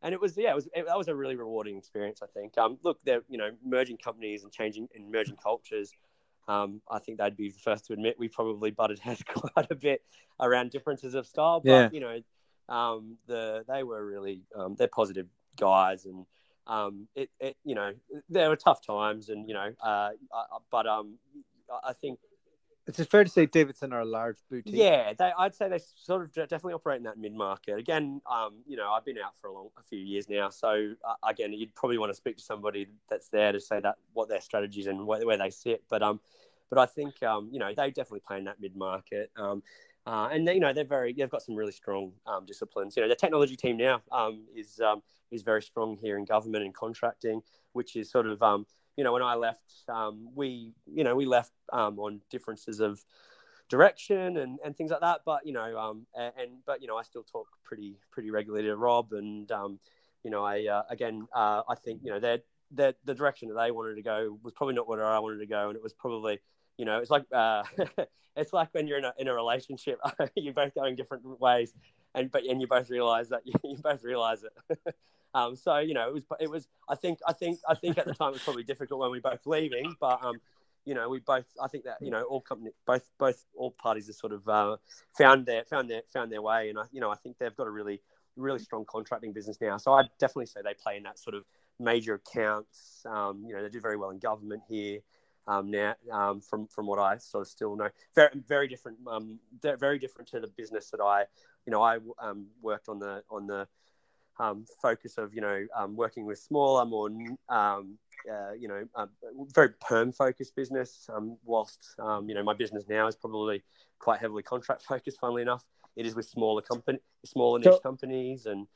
and it was, yeah, it was, it, that was a really rewarding experience, I think. Um, look, they're, you know, merging companies and changing and merging cultures. Um, I think they'd be the first to admit we probably butted heads quite a bit around differences of style, but, Yeah. you know, um, the, they were really, um, they're positive guys, and, um, it, it, you know, there were tough times, and, you know, uh, but, um, I think, It's fair to say Davidson are a large boutique. yeah, they, I'd say they sort of definitely operate in that mid-market. Again, um, you know, I've been out for a long, a few years now, so uh, again, you'd probably want to speak to somebody that's there to say that what their strategies and where, where they sit. But um, but I think um, you know, they definitely play in that mid-market. Um, uh, and they, you know, they're very, they've got some really strong um, disciplines. You know, the technology team now um is um is very strong here in government and contracting, which is sort of um. You know, when I left, um, we, you know, we left um, on differences of direction and, and things like that. But, you know, um, and, and, but, you know, I still talk pretty, pretty regularly to Rob. And, um, you know, I, uh, again, uh, I think, you know, they're, they're, the direction that they wanted to go was probably not where I wanted to go. And it was probably, you know, it's like, uh, it's like when you're in a, in a relationship, you're both going different ways. And, but, and you both realize that you, you both realize it. Um, so, you know, it was, it was, I think, I think, I think at the time it was probably difficult when we were both leaving, but, um, you know, we both, I think that, you know, all company, both, both, all parties have sort of, uh, found their, found their, found their way. And I, you know, I think they've got a really, really strong contracting business now. So I'd definitely say they play in that sort of major accounts. Um, you know, they do very well in government here. Um, now, um, from, from what I sort of still know, very, very different, um, very different to the business that I, you know, I, um, worked on the, on the, Um, focus of, you know, um, working with smaller, more, um, uh, you know, uh, very perm focused business. Um, whilst, um, you know, my business now is probably quite heavily contract focused, funnily enough. It is with smaller company, smaller niche so, companies. And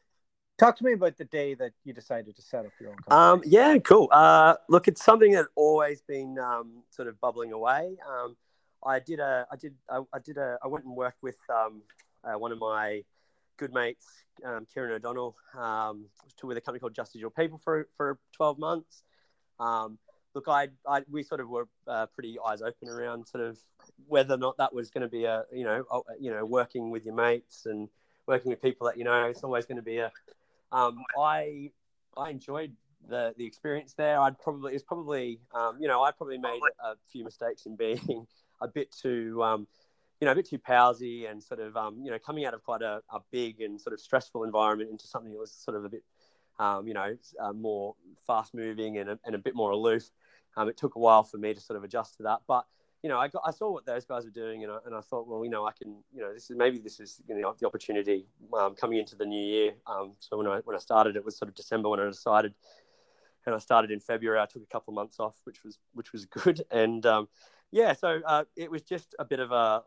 talk to me about the day that you decided to set up your own company. Um, yeah, cool. Uh, look, it's something that always been um, sort of bubbling away. Um, I did a, I did, I, I did a, I went and worked with um, uh, one of my good mates, um, Kieran O'Donnell, um, to with a company called Just Digital People for for twelve months. Um, look, I, I we sort of were uh, pretty eyes open around sort of whether or not that was going to be a, you know, a, you know, working with your mates and working with people that, you know, it's always going to be a. Um, I I enjoyed the the experience there. I'd probably it's probably um, you know, I probably made a few mistakes in being a bit too. Um, you know, a bit too pousy and sort of, um, you know, coming out of quite a, a big and sort of stressful environment into something that was sort of a bit, um, you know, uh, more fast moving and a, and a bit more aloof. Um, it took a while for me to sort of adjust to that. But, you know, I, got, I saw what those guys were doing and I, and I thought, well, you know, I can, you know, this is maybe this is you know, the opportunity um, coming into the new year. Um, so when I, when I started, it was sort of December when I decided. And I started in February. I took a couple of months off, which was which was good. And um, yeah, so uh, it was just a bit of a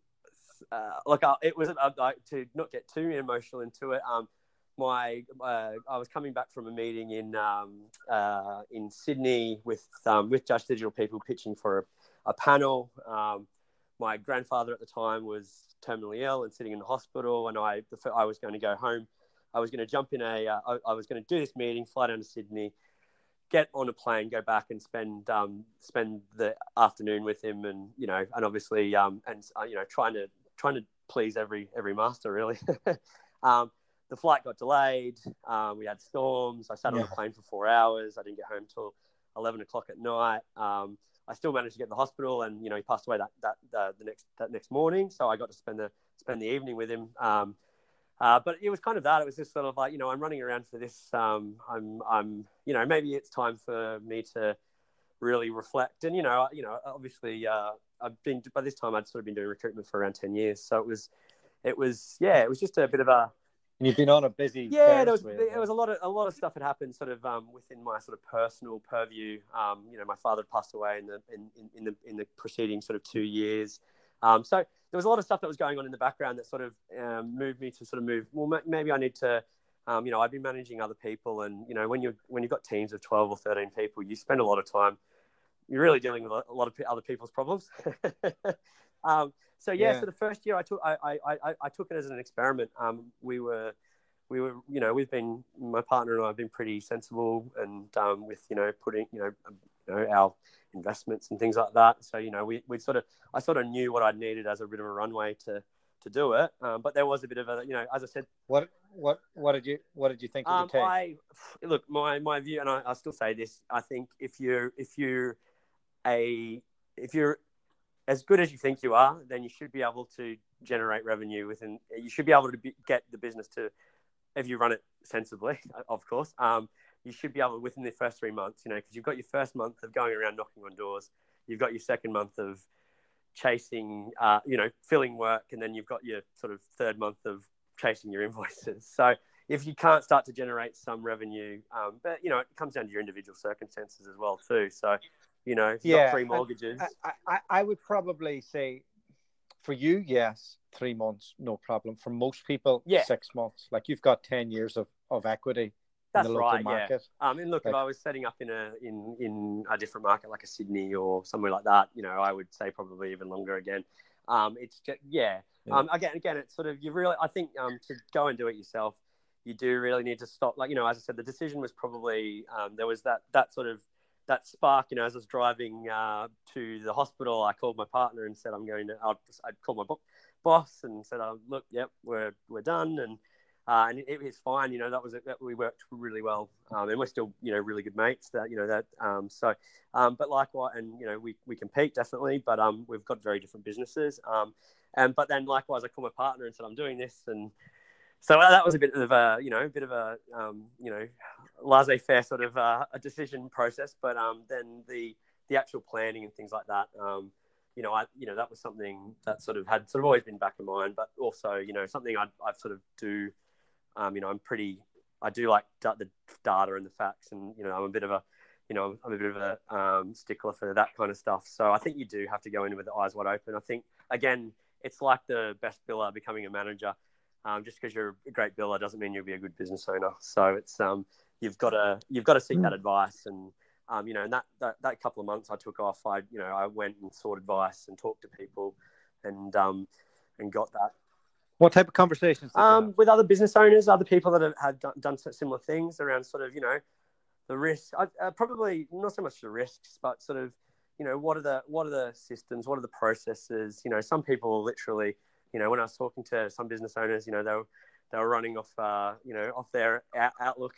uh, like uh, it was uh, to not get too emotional into it. Um, my uh, I was coming back from a meeting in um, uh, in Sydney with um, with Just Digital People pitching for a, a panel. Um, my grandfather at the time was terminally ill and sitting in the hospital, and I the, I was going to go home. I was going to jump in a. Uh, I, I was going to do this meeting, fly down to Sydney, get on a plane, go back and spend um, spend the afternoon with him, and you know, and obviously, um, and uh, you know, trying to trying to please every every master really. um, the flight got delayed. Um, we had storms. I sat yeah. on the plane for four hours. I didn't get home till eleven o'clock at night. Um, I still managed to get to the hospital, and you know, he passed away that that uh, the next that next morning. So I got to spend the spend the evening with him. Um, Uh, but it was kind of that. It was just sort of like, you know, I'm running around for this. Um, I'm, I'm, you know, maybe it's time for me to really reflect. And, you know, you know, obviously uh, I've been, by this time I'd sort of been doing recruitment for around ten years. So it was, it was, yeah, it was just a bit of a, and you've been on a busy, yeah, there was, there was a lot of, a lot of stuff had happened sort of um, within my sort of personal purview. Um, you know, my father passed away in the, in, in, in the, in the preceding sort of two years. Um, so there was a lot of stuff that was going on in the background that sort of um, moved me to sort of move. Well, maybe I need to, um, you know, I've been managing other people, and you know, when you when you've got teams of twelve or thirteen people, you spend a lot of time. You're really dealing with a lot of other people's problems. um, so yeah, yeah, so the first year I took, I I, I, I took it as an experiment. Um, we were, we were, you know, we've been, my partner and I have been pretty sensible, and um, with you know putting, you know, you know our investments and things like that. So, you know, we, we sort of, I sort of knew what I'd needed as a bit of a runway to, to do it. Um, but there was a bit of a, you know, as I said, what what what did you what did you think it um, would take? I look my my view, and I, I still say this. I think if you're if you're a if you're as good as you think you are, then you should be able to generate revenue within. You should be able to be, get the business to, if you run it sensibly, of course. Um, you should be able within the first three months, you know, because you've got your first month of going around knocking on doors, you've got your second month of chasing, uh, you know, filling work, and then you've got your sort of third month of chasing your invoices. So if you can't start to generate some revenue, um, but you know, it comes down to your individual circumstances as well too. So, you know, if you've Yeah, got three mortgages, I, I, I would probably say for you, yes, three months, no problem. For most people, Yeah. six months. Like you've got ten years of, of equity that's in the local right, market. Yeah. Um, and look, like, if I was setting up in a in in a different market like a Sydney or somewhere like that, you know, I would say probably even longer again. Um, it's just yeah. yeah. Um, again, again, it's sort of you really. I think um, to go and do it yourself, you do really need to stop. Like you know, as I said, the decision was probably um, there was that that sort of that spark. You know, as I was driving uh, to the hospital, I called my partner and said, "I'm going to." I'd, I'd called my boss and said, oh, "Look, yep, we're we're done." And uh, and it, it was fine. You know, that was it. We worked really well, um, and we're still you know really good mates. That you know that. Um, so, um, but likewise, and you know we we compete definitely, but um, we've got very different businesses. Um, and but then likewise, I called my partner and said, "I'm doing this," and so that was a bit of a you know a bit of a um, you know laissez-faire sort of uh, a decision process. But um, then the the actual planning and things like that. Um, you know, I, you know, that was something that sort of had sort of always been back in mind, but also, you know, something I'd, I've sort of do, um, you know, I'm pretty, I do like da- the data and the facts, and, you know, I'm a bit of a, you know, I'm a bit of a um, stickler for that kind of stuff. So I think you do have to go in with the eyes wide open. I think, again, it's like the best biller becoming a manager. Um, just because you're a great biller doesn't mean you'll be a good business owner. So it's, um, you've got to, you've got to seek that advice. And, Um, you know, and that, that, that couple of months I took off, I, you know, I went and sought advice and talked to people and, um, and got that. What type of conversations did you Um, have? with other business owners, other people that have, have done, done similar things around sort of, you know, the risks, uh, probably not so much the risks, but sort of, you know, what are the, what are the systems, what are the processes? You know, some people literally, you know, when I was talking to some business owners, you know, they were, they were running off, uh, you know, off their out- Outlook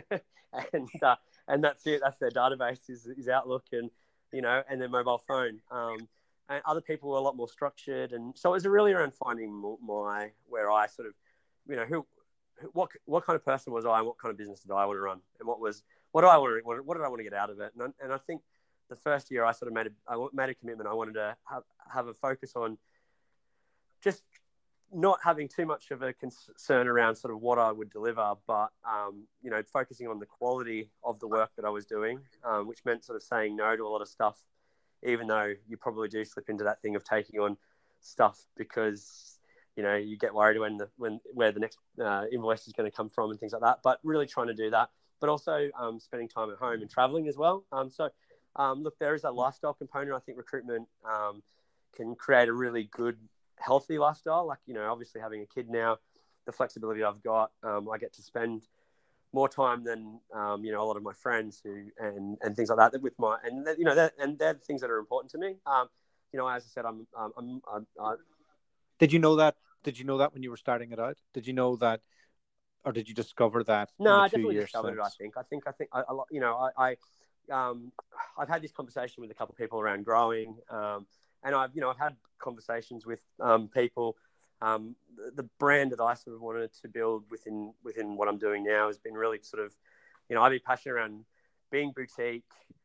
and, uh, and that's it. That's their database is, is Outlook and, you know, and their mobile phone. Um, and other people were a lot more structured. And so it was really around finding my, where I sort of, you know, who, what, what kind of person was I and what kind of business did I want to run? And what was, what do I want to, what, what did I want to get out of it? And I, and I think the first year I sort of made a, I made a commitment. I wanted to have, have a focus on just not having too much of a concern around sort of what I would deliver, but, um, you know, focusing on the quality of the work that I was doing, um, which meant sort of saying no to a lot of stuff, even though you probably do slip into that thing of taking on stuff because, you know, you get worried when the, when, where the next uh, invoice is going to come from and things like that, but really trying to do that, but also um, spending time at home and traveling as well. Um, so, um, look, there is a lifestyle component. I think recruitment um, can create a really good, healthy lifestyle. Like, you know, obviously having a kid now, the flexibility I've got, um, I get to spend more time than, um, you know, a lot of my friends who, and, and things like that with my, and, you know, that, and they're the things that are important to me. Um, you know, as I said, I'm, I'm, I'm, I'm I, Did you know that, did you know that when you were starting it out? Did you know that, or did you discover that? No, in the I two definitely years discovered since? it. I think, I think, I think, I, I you know, I, I, um, I've had this conversation with a couple of people around growing, um, and I've, you know, I've had conversations with um, people. Um, the, the brand that I sort of wanted to build within within what I'm doing now has been really sort of, you know, I've been passionate around being boutique,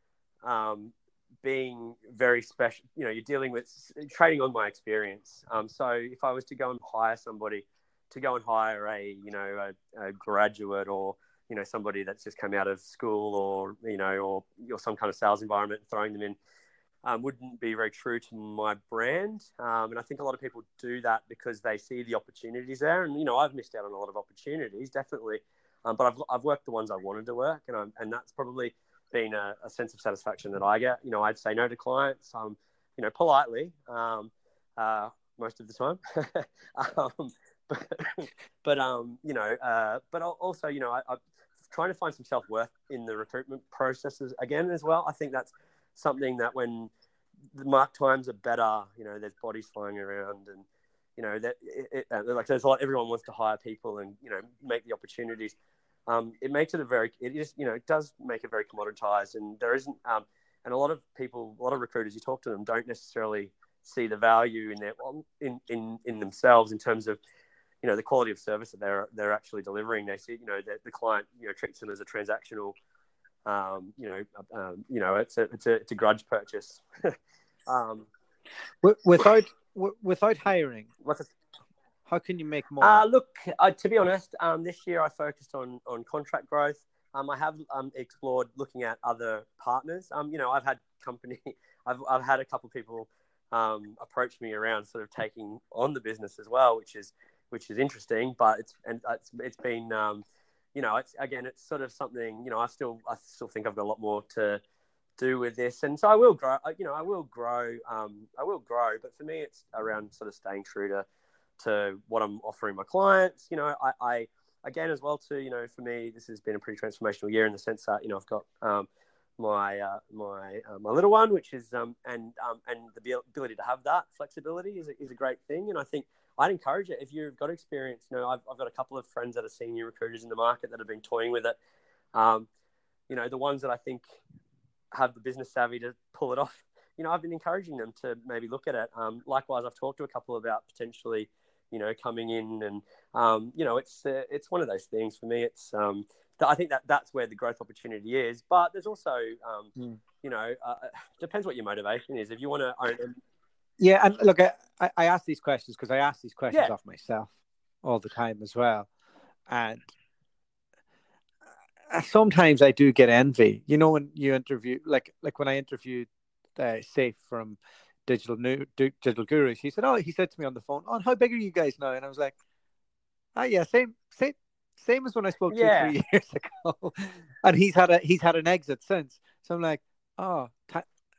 um, being very special. You know, you're dealing with trading on my experience. Um, so if I was to go and hire somebody, to go and hire a, you know, a, a graduate or, you know, somebody that's just come out of school or, you know, or, or some kind of sales environment, throwing them in, Um, wouldn't be very true to my brand. Um, and I think a lot of people do that because they see the opportunities there. And, you know, I've missed out on a lot of opportunities, definitely. Um, but I've, I've worked the ones I wanted to work. And, I'm, and that's probably been a, a sense of satisfaction that I get. You know, I'd say no to clients, um, you know, politely, um, uh, most of the time. um, but, but um, you know, uh, but also, you know, I, I'm trying to find some self-worth in the recruitment processes again as well. I think that's something that when the mark times are better, you know, there's bodies flying around and, you know, that it, it, like there's a lot, everyone wants to hire people and, you know, make the opportunities. Um, it makes it a very, it just, you know, it does make it very commoditized, and there isn't, um, and a lot of people, a lot of recruiters, you talk to them, don't necessarily see the value in their, in, in, in themselves in terms of, you know, the quality of service that they're, they're actually delivering. They see, you know, that the client, you know, treats them as a transactional, um, you know, um, you know, it's a, it's a, it's a grudge purchase. um, Without, without hiring, what's it? How can you make more? Uh, look, uh, to be honest, um, this year I focused on, on contract growth. Um, I have um, explored looking at other partners. Um, you know, I've had company, I've I've had a couple of people um, approach me around sort of taking on the business as well, which is which is interesting. But it's and it's it's been, um, you know, it's again, it's sort of something. You know, I still I still think I've got a lot more to do with this, and so I will grow. You know, I will grow. Um, I will grow. But for me, it's around sort of staying true to. to what I'm offering my clients. You know, I, I, again, as well too, you know, for me, this has been a pretty transformational year in the sense that, you know, I've got um, my, uh, my, uh, my little one, which is, um, and, um, and the ability to have that flexibility is a, is a great thing. And I think I'd encourage it if you've got experience. You know, I've, I've got a couple of friends that are senior recruiters in the market that have been toying with it. Um, you know, the ones that I think have the business savvy to pull it off, you know, I've been encouraging them to maybe look at it. Um, likewise, I've talked to a couple about potentially, you know, coming in and, um, you know, it's uh, it's one of those things for me. It's um, th- I think that that's where the growth opportunity is. But there's also, um, mm. you know, uh, depends what your motivation is. If you want to own them. Yeah, and look, I, I ask these questions because I ask these questions yeah. of myself all the time as well. And sometimes I do get envy. You know, when you interview, like like when I interviewed uh, Safe from Digital New Digital Gurus, he said, "Oh, he said to me on the phone, oh, how big are you guys now?" And I was like, "Ah, oh, yeah, same, same, same as when I spoke yeah. to you three years ago." And he's had a he's had an exit since. So I'm like, oh, ta-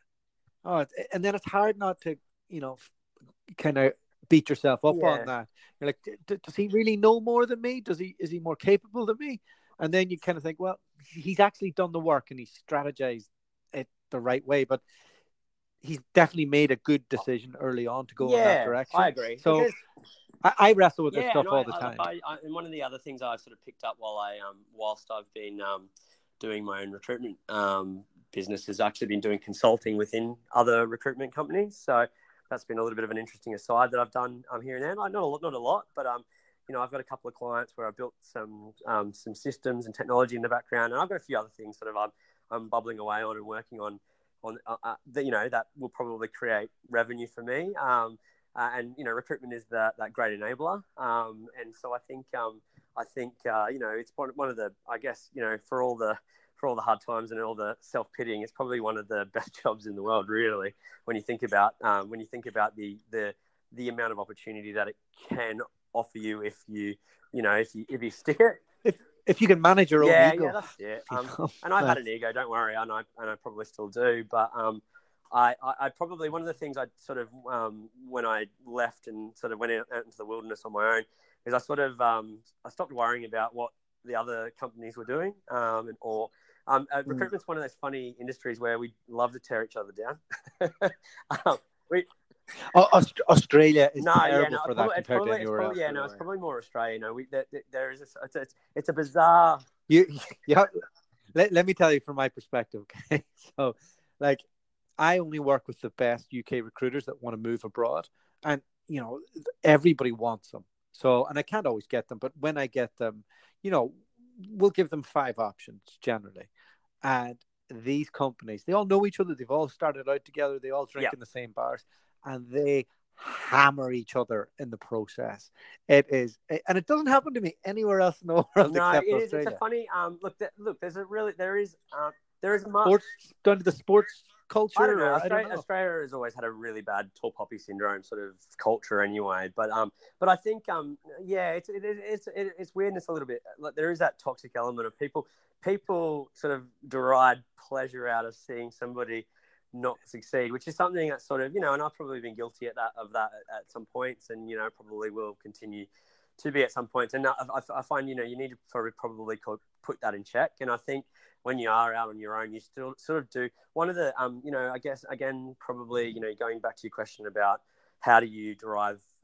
oh, and then it's hard not to, you know, kind of beat yourself up yeah. on that. You're like, does he really know more than me? Does he is he more capable than me? And then you kind of think, well, he's actually done the work and he's strategized it the right way, but he's definitely made a good decision early on to go yeah, in that direction. I agree. So I, I wrestle with yeah, this stuff all I, the time. I, I, and one of the other things I've sort of picked up while I, um, whilst I've been um, doing my own recruitment um, business, has actually been doing consulting within other recruitment companies. So that's been a little bit of an interesting aside that I've done um, here and there. Like, not a lot, not a lot, but um, you know, I've got a couple of clients where I built some um, some systems and technology in the background, and I've got a few other things sort of I'm I'm bubbling away on and working on on uh, uh, that, you know, that will probably create revenue for me. Um, uh, and you know, recruitment is that that great enabler. Um, and so I think um, I think uh, you know, it's one one of the, I guess, you know, for all the for all the hard times and all the self pitying, it's probably one of the best jobs in the world, really. When you think about um, when you think about the the the amount of opportunity that it can offer you if you you know if you if you stick it. If if you can manage your yeah, own ego. Yeah, that's it. Um, and I've had an ego, don't worry, and I and I probably still do. But um, I, I, I probably one of the things I sort of um, when I left and sort of went out into the wilderness on my own is I sort of um, I stopped worrying about what the other companies were doing, um, and or um, uh, recruitment's mm. one of those funny industries where we love to tear each other down. um, we. Oh, Australia is no, terrible yeah, no, for probably, that compared probably, to anywhere probably, else. Yeah, no, it's probably more Australia. You know, we there, there is a, it's, a, it's a bizarre. You, yeah. Let, let me tell you from my perspective. Okay, so like I only work with the best U K recruiters that want to move abroad, and you know everybody wants them. So, and I can't always get them, but when I get them, you know, we'll give them five options generally, and these companies, they all know each other. They've all started out together. They all drink yep. in the same bars, and they hammer each other in the process. It is, and it doesn't happen to me anywhere else in the world no, except it Australia. Is, it's a funny. Um, look, th- look. There's a really, there is, um, there is a mar- sports done to the sports culture. I don't know. Or, Australia, I don't know. Australia has always had a really bad tall poppy syndrome sort of culture anyway. But um, but I think um, yeah, it's it, it's it, it's weirdness a little bit. Like there is that toxic element of people. People sort of deride pleasure out of seeing somebody not succeed, which is something that sort of, you know, and I've probably been guilty at that of that at, at some points, and you know probably will continue to be at some points. And I, I, I find, you know, you need to probably put that in check. And I think when you are out on your own, you still sort of do one of the um, you know, I guess again probably, you know, going back to your question about how do you derive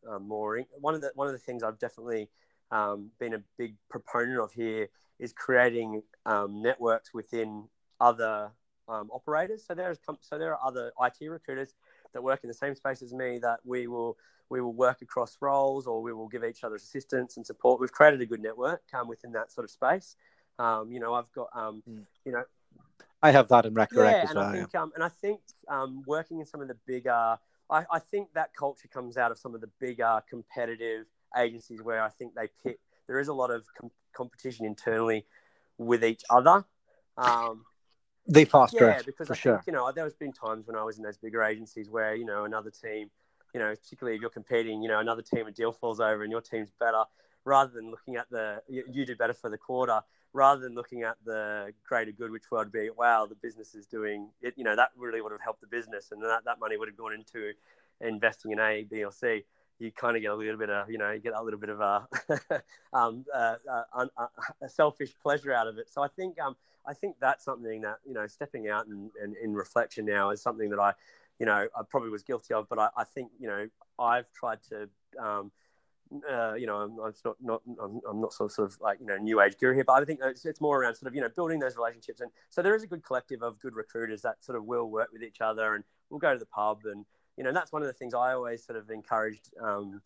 um, more. One of the one of the things I've definitely um, been a big proponent of here is creating um, networks within other um, operators. So there's so there are other I T recruiters that work in the same space as me that we will we will work across roles, or we will give each other assistance and support. We've created a good network um, within that sort of space. Um, you know, I've got um, mm. you know. I have that in Rec yeah, as and well. I think, yeah. um, and I think um, working in some of the bigger, I, I think that culture comes out of some of the bigger competitive agencies where I think they pit. There is a lot of com- competition internally with each other. Um, they foster yeah, it, because for I sure. think, you know, there has been times when I was in those bigger agencies where, you know, another team, you know, particularly if you're competing, you know, another team, a deal falls over and your team's better, rather than looking at the, you, you do better for the quarter, rather than looking at the greater good, which would be, wow, the business is doing it, you know, that really would have helped the business, and that, that money would have gone into investing in A, B, or C. You kind of get a little bit of, you know, you get a little bit of a, um, uh, uh, uh, a selfish pleasure out of it. So I think, um, I think that's something that, you know, stepping out and, and in reflection now is something that I, you know, I probably was guilty of, but I, I think, you know, I've tried to, um, Uh, you know, I'm, I'm not, not I'm, I'm not sort of, sort of like, you know, new age guru here, but I think it's, it's more around sort of, you know, building those relationships. And so there is a good collective of good recruiters that sort of will work with each other, and we'll go to the pub. And, you know, that's one of the things I always sort of encouraged, um,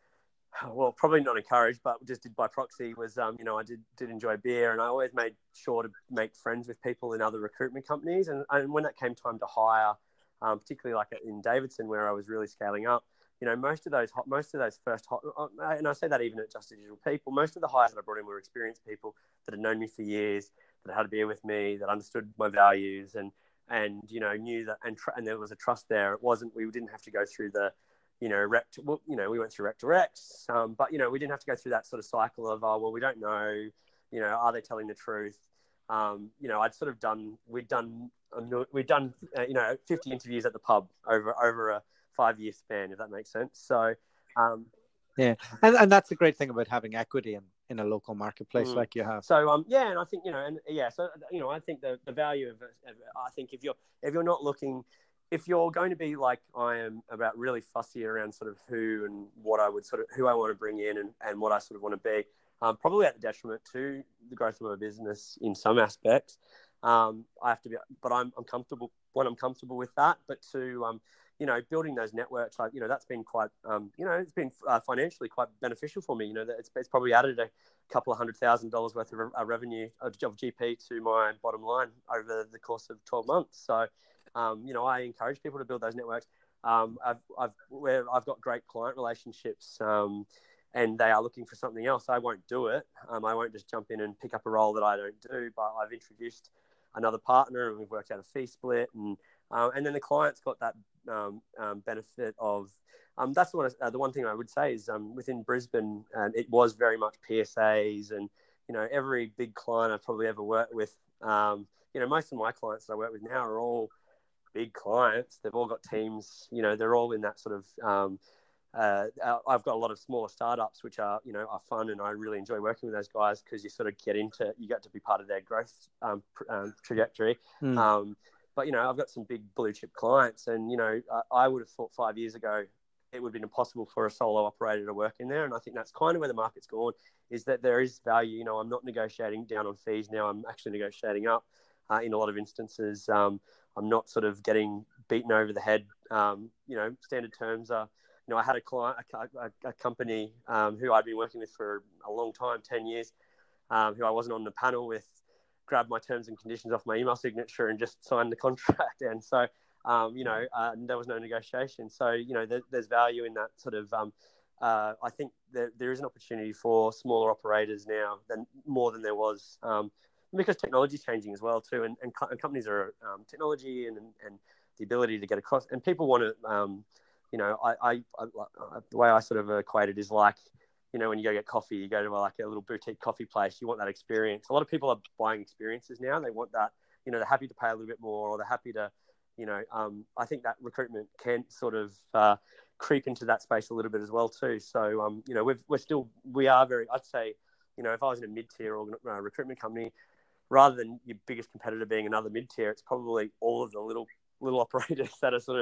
well, probably not encouraged, but just did by proxy was, um, you know, I did, did enjoy beer, and I always made sure to make friends with people in other recruitment companies. And, and when that came time to hire, um, particularly like in Davidson, where I was really scaling up, you know, most of those, most of those first, and I say that even at Just Digital People, most of the hires that I brought in were experienced people that had known me for years, that had a beer with me, that understood my values, and and you know knew that, and tr- and there was a trust there. It wasn't, we didn't have to go through the, you know, rec. To, well, you know, we went through rec to recs, um, but you know, we didn't have to go through that sort of cycle of, oh well, we don't know, you know, are they telling the truth? Um, you know, I'd sort of done, we'd done, we'd done, uh, you know, fifty interviews at the pub over over a five-year span, if that makes sense. So, um, yeah, and and that's the great thing about having equity in, in a local marketplace mm. like you have. So, um, yeah, and I think, you know, and yeah, so you know, I think the, the value of, of, I think if you're if you're not looking, if you're going to be like I am about really fussy around sort of who and what I would sort of who I want to bring in and, and what I sort of want to be, um, probably at the detriment to the growth of my business in some aspects. Um, I have to be, but I'm I'm comfortable. One, I'm comfortable with that, but two, um. you know, building those networks, like, you know, that's been quite, um, you know, it's been uh, financially quite beneficial for me. You know, that it's, it's probably added a couple of hundred thousand dollars worth of uh, revenue of, of G P to my bottom line over the course of twelve months. So, um, you know, I encourage people to build those networks. Um, I've, I've, where I've got great client relationships, um, and they are looking for something else, I won't do it. Um, I won't just jump in and pick up a role that I don't do, but I've introduced another partner and we've worked out a fee split, and um, and then the client's got that um, um, benefit of um, that's what I, uh, the one thing I would say is um, within Brisbane, um, it was very much P S As, and you know, every big client I've probably ever worked with, um, you know, most of my clients that I work with now are all big clients. They've all got teams, you know, they're all in that sort of um, Uh, I've got a lot of smaller startups, which are, you know, are fun, and I really enjoy working with those guys because you sort of get into, you get to be part of their growth um, um, trajectory. Mm. Um, but, you know, I've got some big blue chip clients, and, you know, I, I would have thought five years ago it would have been impossible for a solo operator to work in there. And I think that's kind of where the market's gone, is that there is value. You know, I'm not negotiating down on fees now. I'm actually negotiating up uh, in a lot of instances. Um, I'm not sort of getting beaten over the head. Um, you know, standard terms are, you know, I had a client, a, a, a company um, who I'd been working with for a long time, ten years, um, who I wasn't on the panel with, grabbed my terms and conditions off my email signature and just signed the contract. And so, um, you know, uh, there was no negotiation. So, you know, there, there's value in that sort of, um, uh, I think there, there is an opportunity for smaller operators now than more than there was, um, because technology is changing as well too. And, and, co- and companies are um, technology and, and the ability to get across, and people want to, um, you know, I, I, I, the way I sort of equate it is like, you know, when you go get coffee, you go to like a little boutique coffee place, you want that experience. A lot of people are buying experiences now. They want that, you know, they're happy to pay a little bit more, or they're happy to, you know, um, I think that recruitment can sort of uh, creep into that space a little bit as well too. So, um, you know, we've, we're still, we are very, I'd say, you know, if I was in a mid-tier or, uh, recruitment company, rather than your biggest competitor being another mid-tier, it's probably all of the little, little operators that are sort of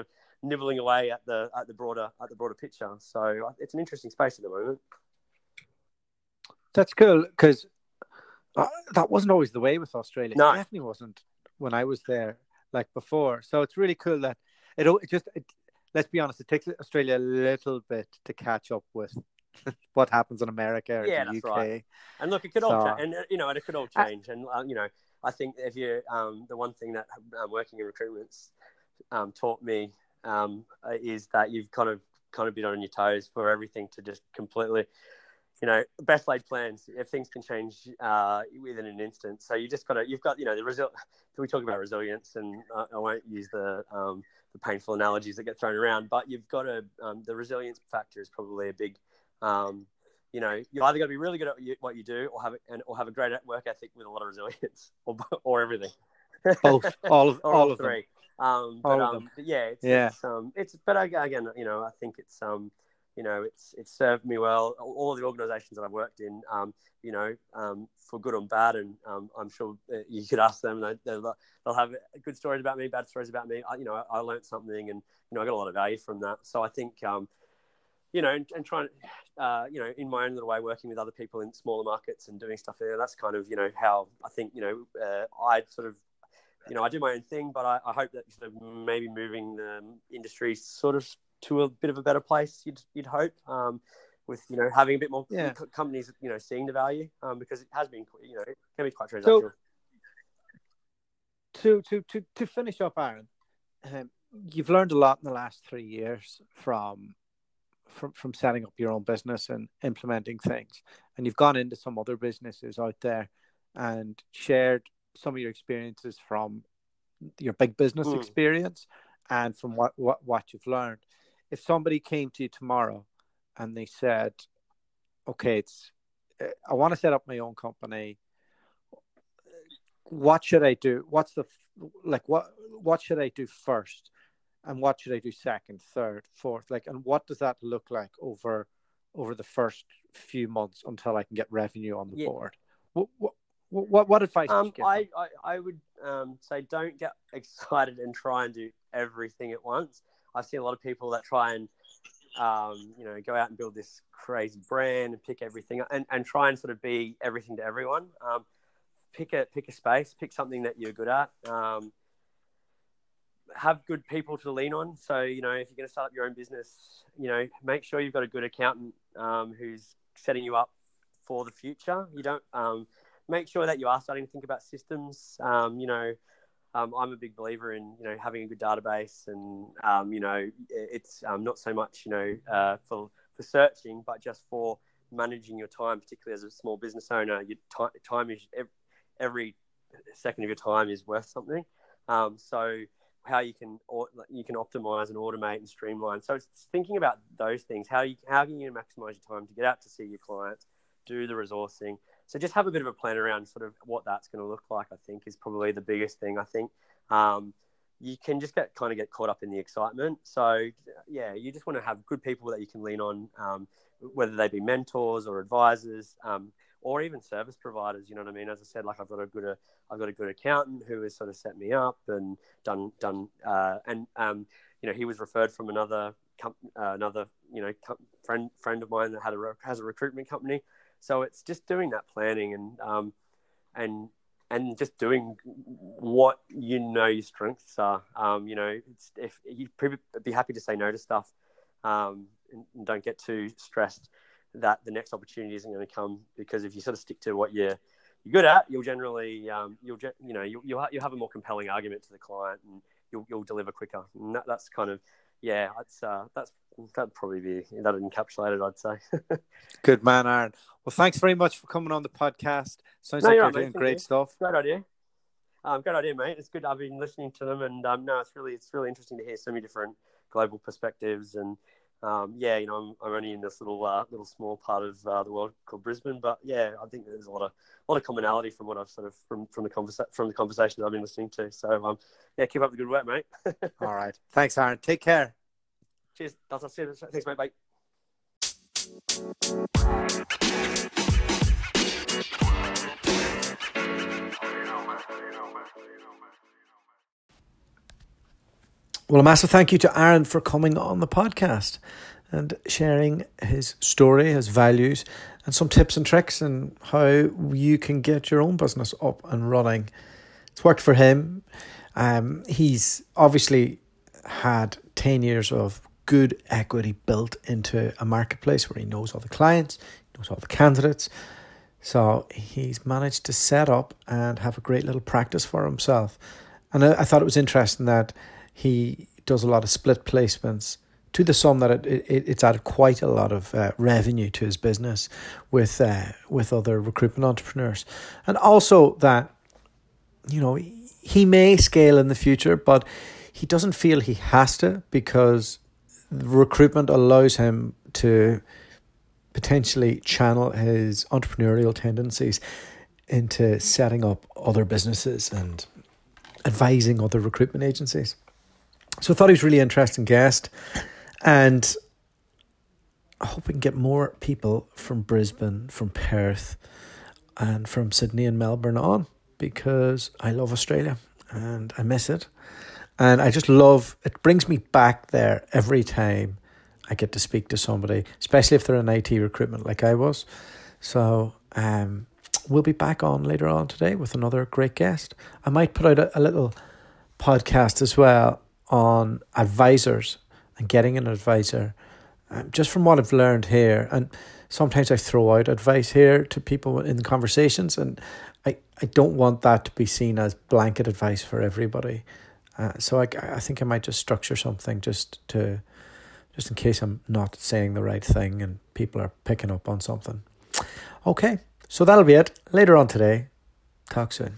nibbling away at the at the broader at the broader picture. So it's an interesting space at the moment. That's cool, because uh, that wasn't always the way with Australia. No. It definitely wasn't when I was there, like before. So it's really cool that it, it just, it, let's be honest, it takes Australia a little bit to catch up with what happens in America or Yeah, the that's U K. right. And look, it could all So- cha- and uh, you know, and it could all change. And uh, you know, I think if you um, the one thing that um, working in recruitment's um, taught me um, uh, is that you've kind of kind of been on your toes for everything to just completely, you know, best laid plans. If things can change uh, within an instant, so you just got to, you've got, you know, the resil. We talk about resilience, and I, I won't use the um, the painful analogies that get thrown around, but you've got to um, the resilience factor is probably a big. Um, you know, you either got to be really good at what you do, or have it, and or have a great work ethic with a lot of resilience, or or everything. Both, all of or all, all of three. them. Um, but, All of um, them. but yeah, it's, Yeah. it's um, it's but again, you know, I think it's um, you know, it's it's served me well. All of the organisations that I've worked in, um, you know, um, for good and bad, and um, I'm sure you could ask them. They, they'll, they'll have good stories about me, bad stories about me. I, you know, I, I learned something, and you know, I got a lot of value from that. So I think. Um, You know, and, and trying, uh, you know, in my own little way, working with other people in smaller markets and doing stuff there. That's kind of, you know, how I think, you know, uh, I sort of, you know, I do my own thing, but I, I hope that sort of maybe moving the industry sort of to a bit of a better place. You'd, you'd hope, um, with you know having a bit more Yeah. co- companies, you know, seeing the value, um, because it has been, you know, it can be quite transactional. So, to to to to finish up, Aaron, um, you've learned a lot in the last three years from. From, from setting up your own business and implementing things, and you've gone into some other businesses out there and shared some of your experiences from your big business Mm. experience and from what, what, what you've learned. If somebody came to you tomorrow and they said, okay, it's, I want to set up my own company. What should I do? What's the, like, what, what should I do first? And what should I do second, third, fourth? Like, and what does that look like over over the first few months until I can get revenue on the Yeah. board? What what what, what advice would you Um, give I, them? I, I would um, say don't get excited and try and do everything at once. I've seen a lot of people that try and um, you know, go out and build this crazy brand and pick everything up and, and try and sort of be everything to everyone. Um, pick a pick a space, pick something that you're good at. Um, have good people to lean on. So, you know, if you're going to start up your own business, you know, make sure you've got a good accountant um, who's setting you up for the future. You don't um, make sure that you are starting to think about systems. Um, you know, um, I'm a big believer in, you know, having a good database and, um, you know, it's um, not so much, you know, uh, for, for searching, but just for managing your time, particularly as a small business owner. Your t- time is every, every second of your time is worth something. Um, so, how you can you can optimize and automate and streamline. So it's thinking about those things. How you how can you maximize your time to get out to see your clients, do the resourcing. So just have a bit of a plan around sort of what that's going to look like. I think is probably the biggest thing. I think um, you can just get kind of get caught up in the excitement. So yeah, you just want to have good people that you can lean on, um, whether they be mentors or advisors. Um, or even service providers, you know what I mean? As I said, like I've got a good, uh, I've got a good accountant who has sort of set me up and done, done, uh, and um, you know, he was referred from another, com- uh, another, you know, com- friend, friend of mine that had a has a recruitment company. So it's just doing that planning and, um, and, and just doing what you know your strengths are. Um, you know, it's, if you'd be happy to say no to stuff, um, and, and don't get too stressed that the next opportunity isn't going to come, because if you sort of stick to what you're, you're good at, you'll generally, um, you'll, you know, you'll, you'll, ha- you'll have a more compelling argument to the client and you'll, you'll deliver quicker. And that, that's kind of, yeah, that's, uh, that's, that'd probably be, that encapsulated, I'd say. Good man, Aaron. Well, thanks very much for coming on the podcast. Sounds No, like you're you're right, mate. doing Thank great you. stuff. Great idea. Um, great idea, mate. It's good. I've been listening to them, and um, no, it's really, it's really interesting to hear so many different global perspectives. And um, yeah, you know, I'm, I'm only in this little, uh, little small part of uh, the world called Brisbane, but yeah, I think there's a lot of, a lot of commonality from what I've sort of from from the conversa- from the conversations I've been listening to. So um, yeah, keep up the good work, mate. All right. Thanks, Aaron. Take care. Cheers. That's, that's it. Thanks, mate. Bye. Well, a massive thank you to Aaron for coming on the podcast and sharing his story, his values, and some tips and tricks and how you can get your own business up and running. It's worked for him. Um, he's obviously had ten years of good equity built into a marketplace where he knows all the clients, knows all the candidates. So he's managed to set up and have a great little practice for himself. And I, I thought it was interesting that he does a lot of split placements to the sum that it, it it's added quite a lot of uh, revenue to his business with uh, with other recruitment entrepreneurs. And also that, you know, he may scale in the future, but he doesn't feel he has to, because recruitment allows him to potentially channel his entrepreneurial tendencies into setting up other businesses and advising other recruitment agencies. So I thought he was a really interesting guest, and I hope we can get more people from Brisbane, from Perth, and from Sydney and Melbourne on, because I love Australia and I miss it. And I just love, it brings me back there every time I get to speak to somebody, especially if they're in I T recruitment like I was. So um, we'll be back on later on today with another great guest. I might put out a, a little podcast as well on advisors and getting an advisor, um, just from what I've learned here. And sometimes I throw out advice here to people in conversations, and I, I don't want that to be seen as blanket advice for everybody. Uh, so I, I think I might just structure something just to, just in case I'm not saying the right thing and people are picking up on something. Okay, so that'll be it. Later on today. Talk soon.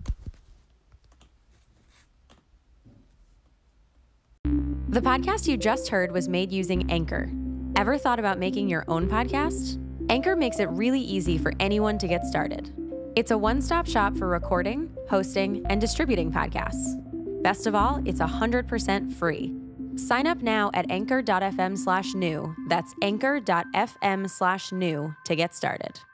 The podcast you just heard was made using Anchor. Ever thought about making your own podcast? Anchor makes it really easy for anyone to get started. It's a one-stop shop for recording, hosting, and distributing podcasts. Best of all, it's one hundred percent free. Sign up now at anchor.fm slash new. That's anchor.fm slash new to get started.